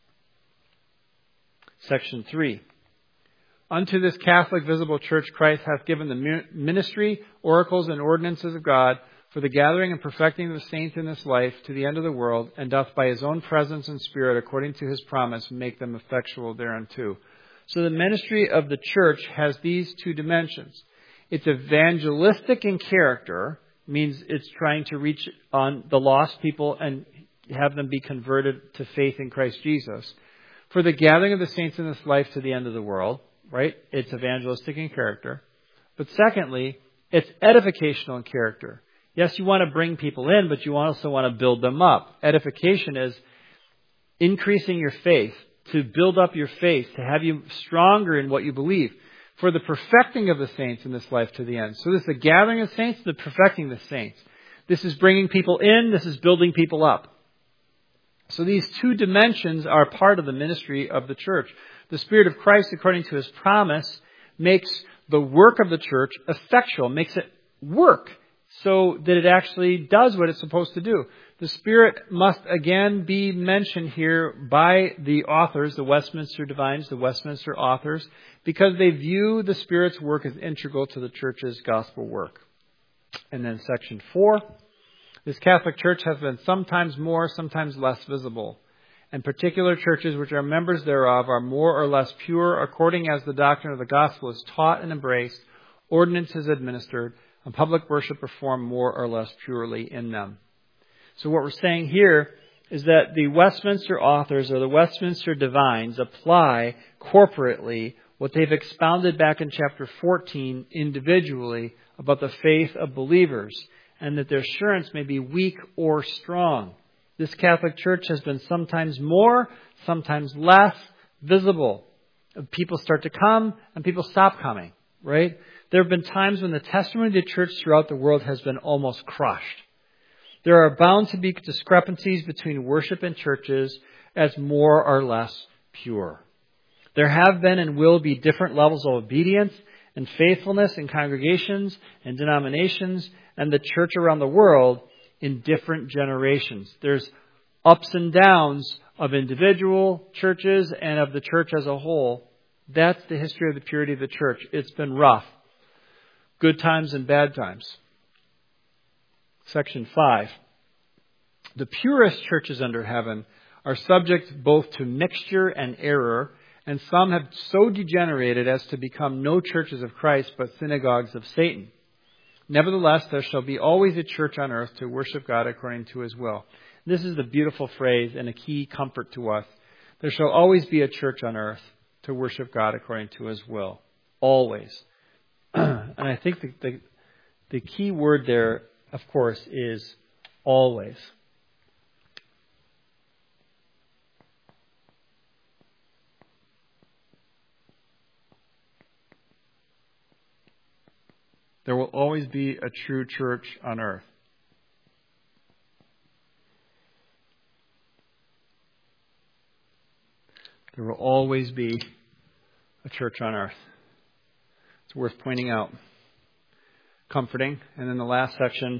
Section 3. Unto this Catholic visible church Christ hath given the ministry, oracles, and ordinances of God for the gathering and perfecting of the saints in this life to the end of the world, and doth by His own presence and Spirit, according to His promise, make them effectual thereunto. So the ministry of the church has these two dimensions. It's evangelistic in character, means it's trying to reach on the lost people and have them be converted to faith in Christ Jesus. For the gathering of the saints in this life to the end of the world, right? It's evangelistic in character. But secondly, it's edificational in character. Yes, you want to bring people in, but you also want to build them up. Edification is increasing your faith, to build up your faith, to have you stronger in what you believe. For the perfecting of the saints in this life to the end. So this is the gathering of saints, the perfecting the saints. This is bringing people in, this is building people up. So these two dimensions are part of the ministry of the church. The Spirit of Christ, according to His promise, makes the work of the church effectual, makes it work. so that it actually does what it's supposed to do. The Spirit must again be mentioned here by the authors, the Westminster Divines, the Westminster authors, because they view the Spirit's work as integral to the church's gospel work. And then section 4, this Catholic Church has been sometimes more, sometimes less visible. And particular churches which are members thereof are more or less pure according as the doctrine of the gospel is taught and embraced, ordinances administered, and public worship performed more or less purely in them. So what we're saying here is that the Westminster authors or the Westminster Divines apply corporately what they've expounded back in chapter 14 individually about the faith of believers, and that their assurance may be weak or strong. This Catholic Church has been sometimes more, sometimes less visible. People start to come and people stop coming, right? There have been times when the testimony of the church throughout the world has been almost crushed. There are bound to be discrepancies between worship and churches as more or less pure. There have been and will be different levels of obedience and faithfulness in congregations and denominations and the church around the world in different generations. There's ups and downs of individual churches and of the church as a whole. That's the history of the purity of the church. It's been rough. Good times and bad times. Section 5. The purest churches under heaven are subject both to mixture and error, and some have so degenerated as to become no churches of Christ, but synagogues of Satan. Nevertheless, there shall be always a church on earth to worship God according to His will. This is the beautiful phrase and a key comfort to us. There shall always be a church on earth to worship God according to His will. Always. And I think the key word there, of course, is always. There will always be a true church on earth. There will always be a church on earth. It's worth pointing out. Comforting. And in the last section,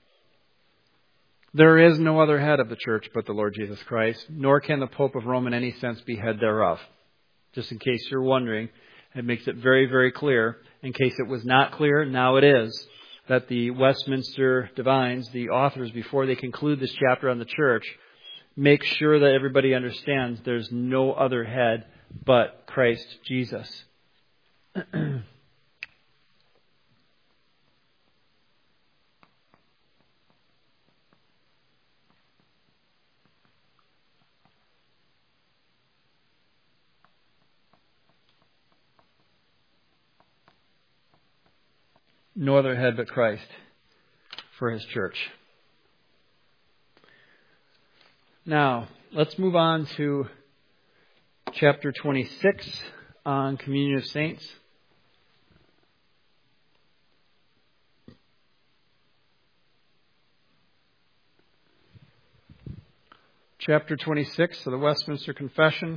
there is no other head of the church but the Lord Jesus Christ, nor can the Pope of Rome in any sense be head thereof. Just in case you're wondering, it makes it very, very clear. In case it was not clear, now it is, that the Westminster Divines, the authors, before they conclude this chapter on the church, make sure that everybody understands there's no other head but Christ Jesus. No other head but Christ for His church. Now, let's move on to chapter 26 on Communion of Saints. Chapter 26 of the Westminster Confession.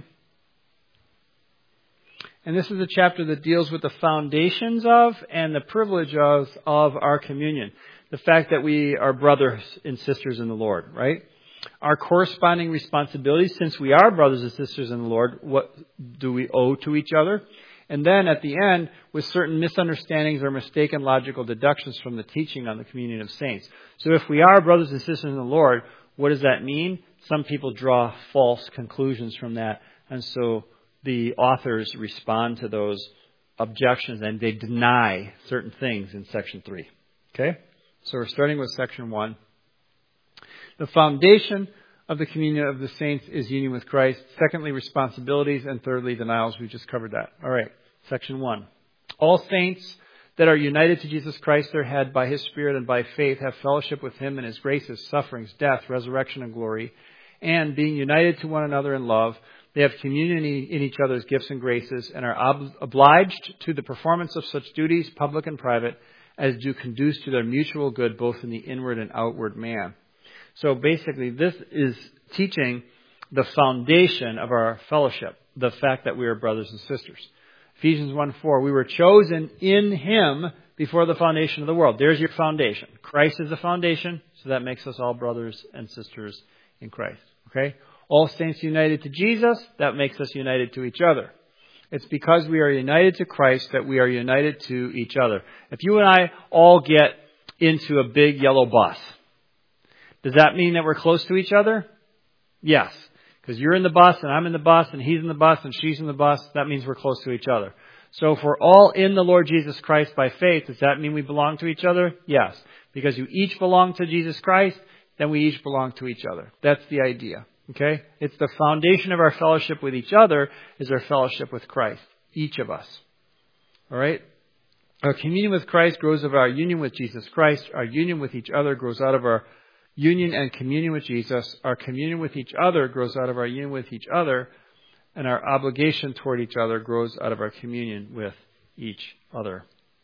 And this is a chapter that deals with the foundations of and the privileges of our communion. The fact that we are brothers and sisters in the Lord, right? Our corresponding responsibilities, since we are brothers and sisters in the Lord, what do we owe to each other? And then at the end, with certain misunderstandings or mistaken logical deductions from the teaching on the communion of saints. So if we are brothers and sisters in the Lord, what does that mean? Some people draw false conclusions from that. And so the authors respond to those objections and they deny certain things in section 3. Okay? So we're starting with section 1. The foundation of the communion of the saints is union with Christ. Secondly, responsibilities. And thirdly, denials. We just covered that. All right. Section 1. All saints that are united to Jesus Christ, their head, by His Spirit and by faith, have fellowship with Him in His graces, sufferings, death, resurrection, and glory. And being united to one another in love, they have communion in each other's gifts and graces and are obliged to the performance of such duties, public and private, as do conduce to their mutual good, both in the inward and outward man. So basically, this is teaching the foundation of our fellowship, the fact that we are brothers and sisters. Ephesians 1:4, we were chosen in Him before the foundation of the world. There's your foundation. Christ is the foundation, so that makes us all brothers and sisters in Christ. Okay? All saints united to Jesus, that makes us united to each other. It's because we are united to Christ that we are united to each other. If you and I all get into a big yellow bus, does that mean that we're close to each other? Yes. Because you're in the bus and I'm in the bus and he's in the bus and she's in the bus, that means we're close to each other. So if we're all in the Lord Jesus Christ by faith, does that mean we belong to each other? Yes. Because you each belong to Jesus Christ, then we each belong to each other. That's the idea. Okay? It's the foundation of our fellowship with each other is our fellowship with Christ. Each of us. Alright? Our communion with Christ grows out of our union with Jesus Christ. Our union with each other grows out of our union and communion with Jesus. Our communion with each other grows out of our union with each other. And our obligation toward each other grows out of our communion with each other.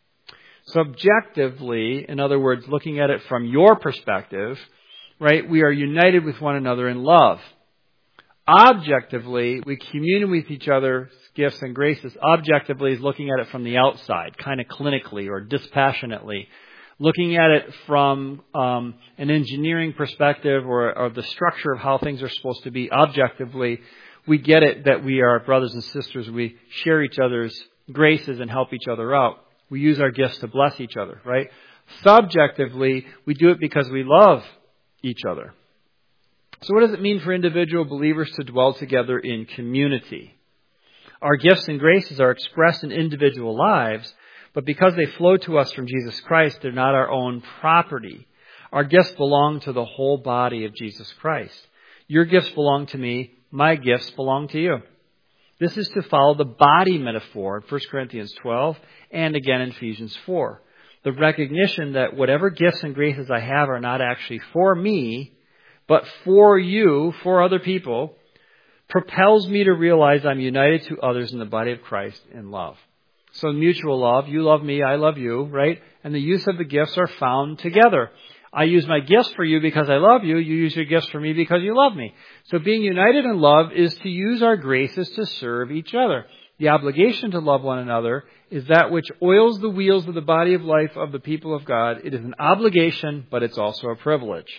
Subjectively, in other words, looking at it from your perspective, right, we are united with one another in love. Objectively, we commune with each other's gifts and graces. Objectively is looking at it from the outside, kind of clinically or dispassionately. Looking at it from an engineering perspective or the structure of how things are supposed to be. Objectively, we get it that we are brothers and sisters. We share each other's graces and help each other out. We use our gifts to bless each other, right? Subjectively, we do it because we love each other. So what does it mean for individual believers to dwell together in community? Our gifts and graces are expressed in individual lives, but because they flow to us from Jesus Christ, they're not our own property. Our gifts belong to the whole body of Jesus Christ. Your gifts belong to me. My gifts belong to you. This is to follow the body metaphor in 1 Corinthians 12 and again in Ephesians 4. The recognition that whatever gifts and graces I have are not actually for me, but for you, for other people, propels me to realize I'm united to others in the body of Christ in love. So mutual love, you love me, I love you, right? And the use of the gifts are found together. I use my gifts for you because I love you. You use your gifts for me because you love me. So being united in love is to use our graces to serve each other. The obligation to love one another is that which oils the wheels of the body of life of the people of God. It is an obligation, but it's also a privilege.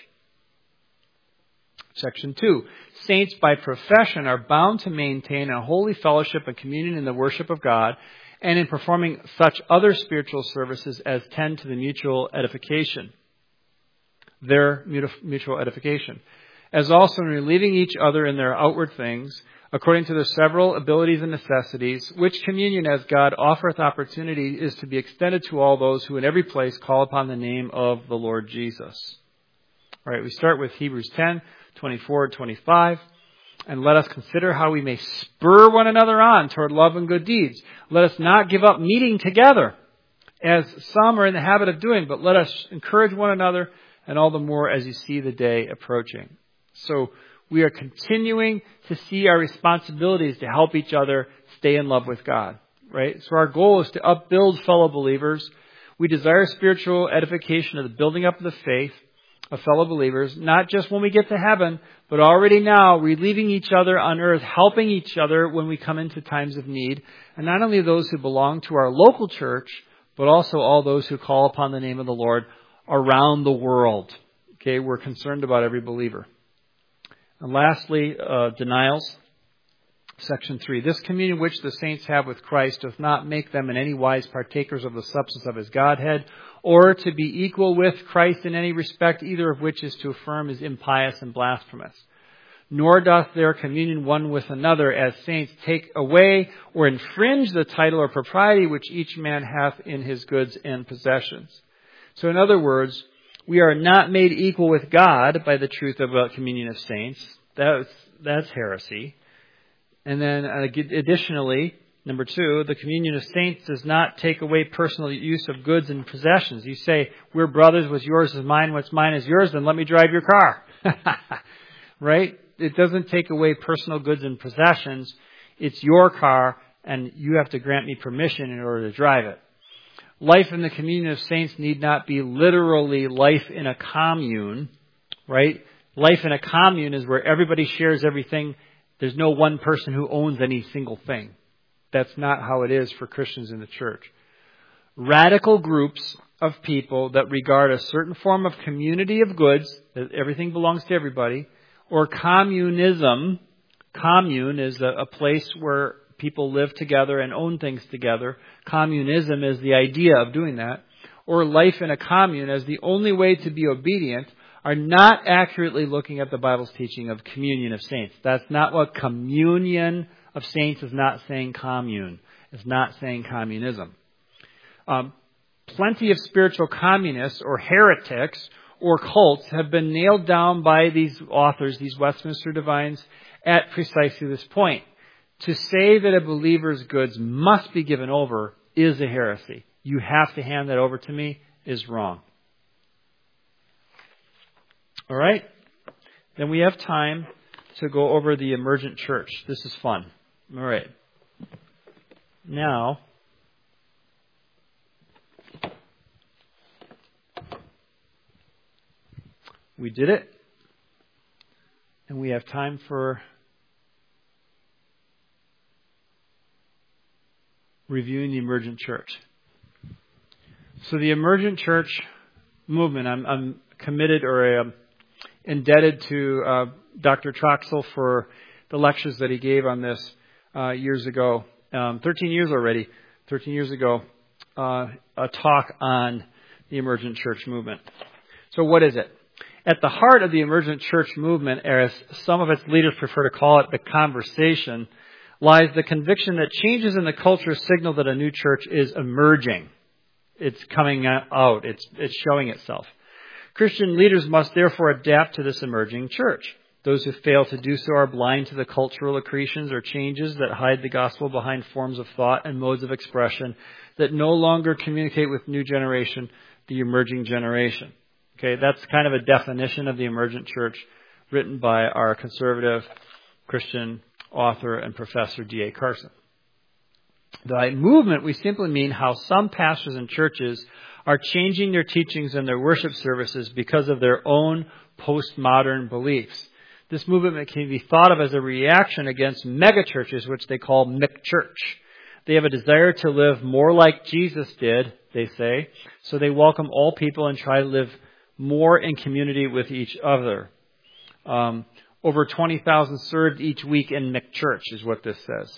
Section 2. Saints by profession are bound to maintain a holy fellowship and communion in the worship of God and in performing such other spiritual services as tend to the mutual edification. Their mutual edification. As also in relieving each other in their outward things, according to their several abilities and necessities, which communion as God offereth opportunity is to be extended to all those who in every place call upon the name of the Lord Jesus. All right, we start with Hebrews 10, 24 and 25. And let us consider how we may spur one another on toward love and good deeds. Let us not give up meeting together, as some are in the habit of doing, but let us encourage one another, and all the more as you see the day approaching. So we are continuing to see our responsibilities to help each other stay in love with God, right? So our goal is to upbuild fellow believers. We desire spiritual edification of the building up of the faith of fellow believers, not just when we get to heaven, but already now, relieving each other on earth, helping each other when we come into times of need. And not only those who belong to our local church, but also all those who call upon the name of the Lord around the world. Okay, we're concerned about every believer. And lastly, denials. Section 3. This communion which the saints have with Christ does not make them in any wise partakers of the substance of his Godhead, or to be equal with Christ in any respect, either of which is to affirm is impious and blasphemous. Nor doth their communion one with another as saints take away or infringe the title or propriety which each man hath in his goods and possessions. So in other words, we are not made equal with God by the truth of a communion of saints. That's heresy. And then additionally, number 2, the communion of saints does not take away personal use of goods and possessions. You say, we're brothers, what's yours is mine, what's mine is yours, then let me drive your car. Right? It doesn't take away personal goods and possessions. It's your car, and you have to grant me permission in order to drive it. Life in the communion of saints need not be literally life in a commune, right? Life in a commune is where everybody shares everything. There's no one person who owns any single thing. That's not how it is for Christians in the church. Radical groups of people that regard a certain form of community of goods, that everything belongs to everybody, or communism. Commune is a place where people live together and own things together. Communism is the idea of doing that. Or life in a commune as the only way to be obedient, are not accurately looking at the Bible's teaching of communion of saints. That's not what communion of saints is not saying commune. It's not saying communism. Plenty of spiritual communists or heretics or cults have been nailed down by these authors, these Westminster divines, at precisely this point. To say that a believer's goods must be given over is a heresy. You have to hand that over to me is wrong. All right? Then we have time to go over the emergent church. This is fun. All right. Now, we did it. And we have time for reviewing the emergent church. So the emergent church movement, I'm committed or indebted to Dr. Troxel for the lectures that he gave on this years ago, 13 years ago, a talk on the emergent church movement. So what is it? At the heart of the emergent church movement, as some of its leaders prefer to call it, the conversation, lies the conviction that changes in the culture signal that a new church is emerging. It's coming out. It's showing itself. Christian leaders must therefore adapt to this emerging church. Those who fail to do so are blind to the cultural accretions or changes that hide the gospel behind forms of thought and modes of expression that no longer communicate with new generation, the emerging generation. Okay, that's kind of a definition of the emergent church written by our conservative Christian author and professor D.A. Carson. By movement, we simply mean how some pastors and churches are changing their teachings and their worship services because of their own postmodern beliefs. This movement can be thought of as a reaction against megachurches, which they call McChurch. They have a desire to live more like Jesus did, they say, so they welcome all people and try to live more in community with each other. Over 20,000 served each week in McChurch is what this says.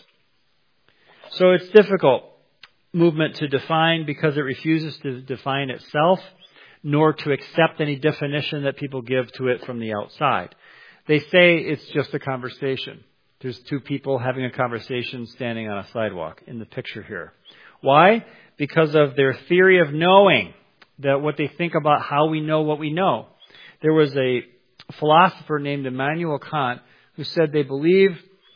So it's difficult movement to define because it refuses to define itself, nor to accept any definition that people give to it from the outside. They say it's just a conversation. There's two people having a conversation standing on a sidewalk in the picture here. Why? Because of their theory of knowing, that what they think about how we know what we know. There was a philosopher named Immanuel Kant who said they believe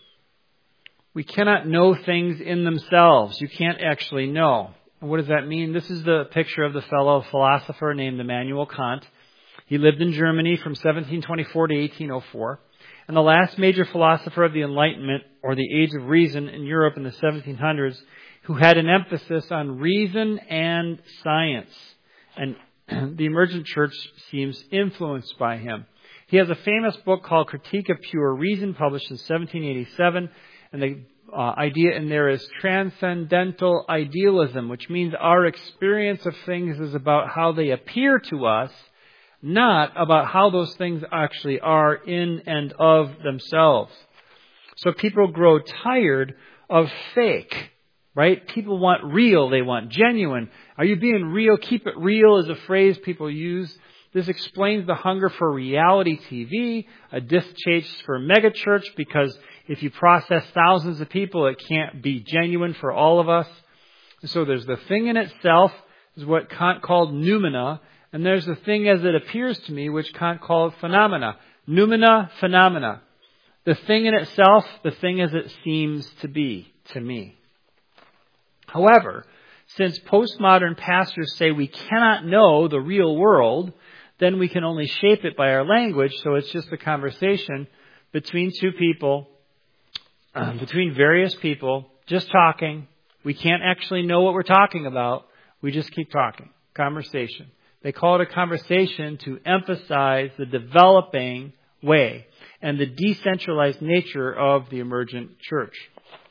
we cannot know things in themselves. You can't actually know. And what does that mean? This is the picture of the fellow philosopher named Immanuel Kant. He lived in Germany from 1724 to 1804. And the last major philosopher of the Enlightenment, or the Age of Reason in Europe in the 1700s, who had an emphasis on reason and science. And the emergent church seems influenced by him. He has a famous book called Critique of Pure Reason, published in 1787. And the idea in there is transcendental idealism, which means our experience of things is about how they appear to us, not about how those things actually are in and of themselves. So people grow tired of fake, right? People want real. They want genuine. Are you being real? Keep it real is a phrase people use. This explains the hunger for reality TV, a distaste for megachurch, because if you process thousands of people, it can't be genuine for all of us. So there's the thing in itself, is what Kant called noumena, and there's the thing as it appears to me, which Kant called phenomena. Noumena, phenomena. The thing in itself, the thing as it seems to be to me. However, since postmodern pastors say we cannot know the real world, then we can only shape it by our language, so it's just a conversation between two people, between various people, just talking. We can't actually know what we're talking about. We just keep talking. Conversation. They call it a conversation to emphasize the developing way and the decentralized nature of the emergent church.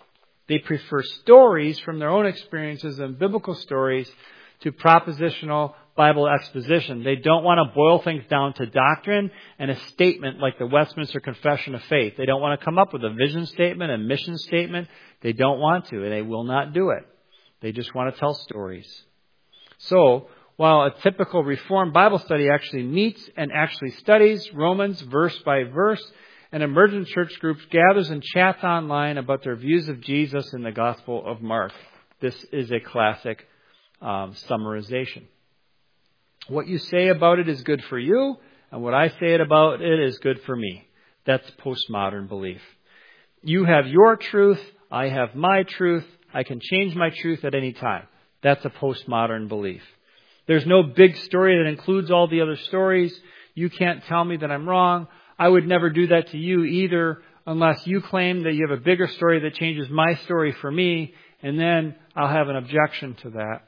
They prefer stories from their own experiences and biblical stories to propositional Bible exposition. They don't want to boil things down to doctrine and a statement like the Westminster Confession of Faith. They don't want to come up with a vision statement, a mission statement. They don't want to, and they will not do it. They just want to tell stories. So, while a typical Reformed Bible study actually meets and actually studies Romans verse by verse, an emergent church group gathers and chats online about their views of Jesus in the Gospel of Mark. This is a classic summarization. What you say about it is good for you, and what I say about it is good for me. That's postmodern belief. You have your truth, I have my truth, I can change my truth at any time. That's a postmodern belief. There's no big story that includes all the other stories. You can't tell me that I'm wrong. I would never do that to you either unless you claim that you have a bigger story that changes my story for me, and then I'll have an objection to that.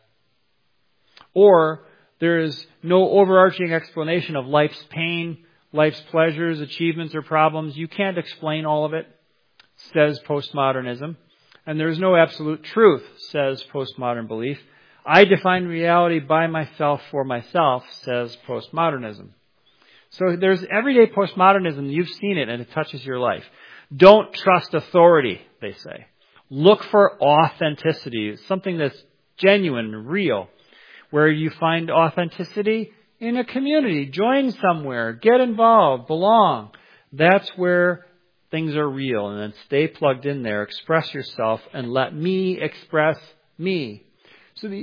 Or there is no overarching explanation of life's pain, life's pleasures, achievements, or problems. You can't explain all of it, says postmodernism. And there is no absolute truth, says postmodern belief. I define reality by myself for myself, says postmodernism. So there's everyday postmodernism. You've seen it and it touches your life. Don't trust authority, they say. Look for authenticity, something that's genuine, real. Where you find authenticity? In a community. Join somewhere. Get involved. Belong. That's where things are real. And then stay plugged in there. Express yourself and let me express me. So the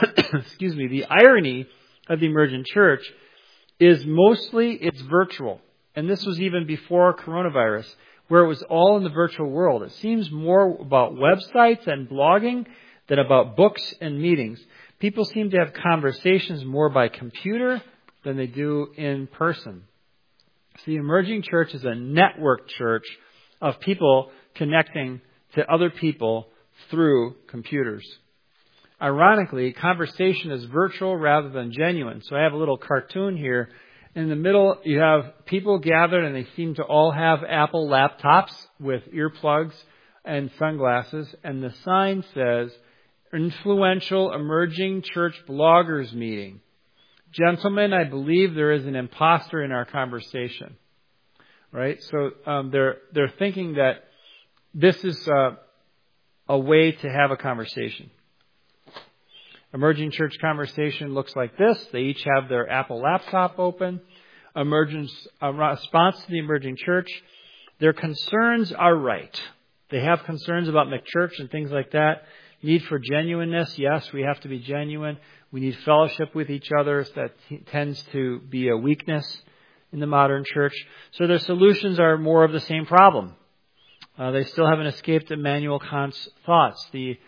irony of the emergent church is mostly it's virtual. And this was even before coronavirus, where it was all in the virtual world. It seems more about websites and blogging than about books and meetings. People seem to have conversations more by computer than they do in person. So the emerging church is a network church of people connecting to other people through computers. Ironically, conversation is virtual rather than genuine. So I have a little cartoon here. In the middle, you have people gathered, and they seem to all have Apple laptops with earplugs and sunglasses. And the sign says, Influential Emerging Church Bloggers Meeting. Gentlemen, I believe there is an imposter in our conversation. Right? So they're thinking that this is a way to have a conversation. Emerging church conversation looks like this. They each have their Apple laptop open. Response to the emerging church. Their concerns are right. They have concerns about McChurch and things like that. Need for genuineness. Yes, we have to be genuine. We need fellowship with each other. That tends to be a weakness in the modern church. So their solutions are more of the same problem. They still haven't escaped Immanuel Kant's thoughts, the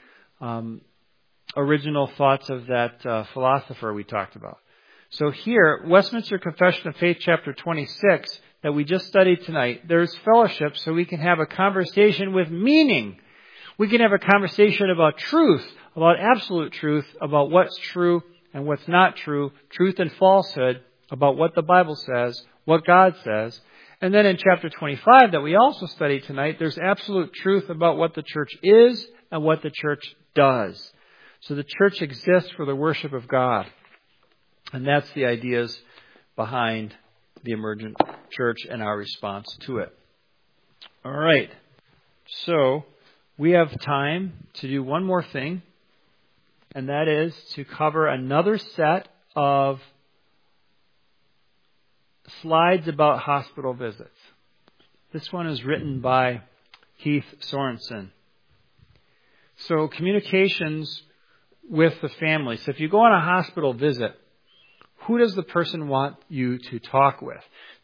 original thoughts of that philosopher we talked about. So here, Westminster Confession of Faith, chapter 26, that we just studied tonight, there's fellowship so we can have a conversation with meaning. We can have a conversation about truth, about absolute truth, about what's true and what's not true, truth and falsehood, about what the Bible says, what God says. And then in chapter 25 that we also studied tonight, there's absolute truth about what the church is and what the church does. So the church exists for the worship of God. And that's the ideas behind the emergent church and our response to it. All right. So we have time to do one more thing, and that is to cover another set of slides about hospital visits. This one is written by Heath Sorensen. So communications with the family. So if you go on a hospital visit, who does the person want you to talk with?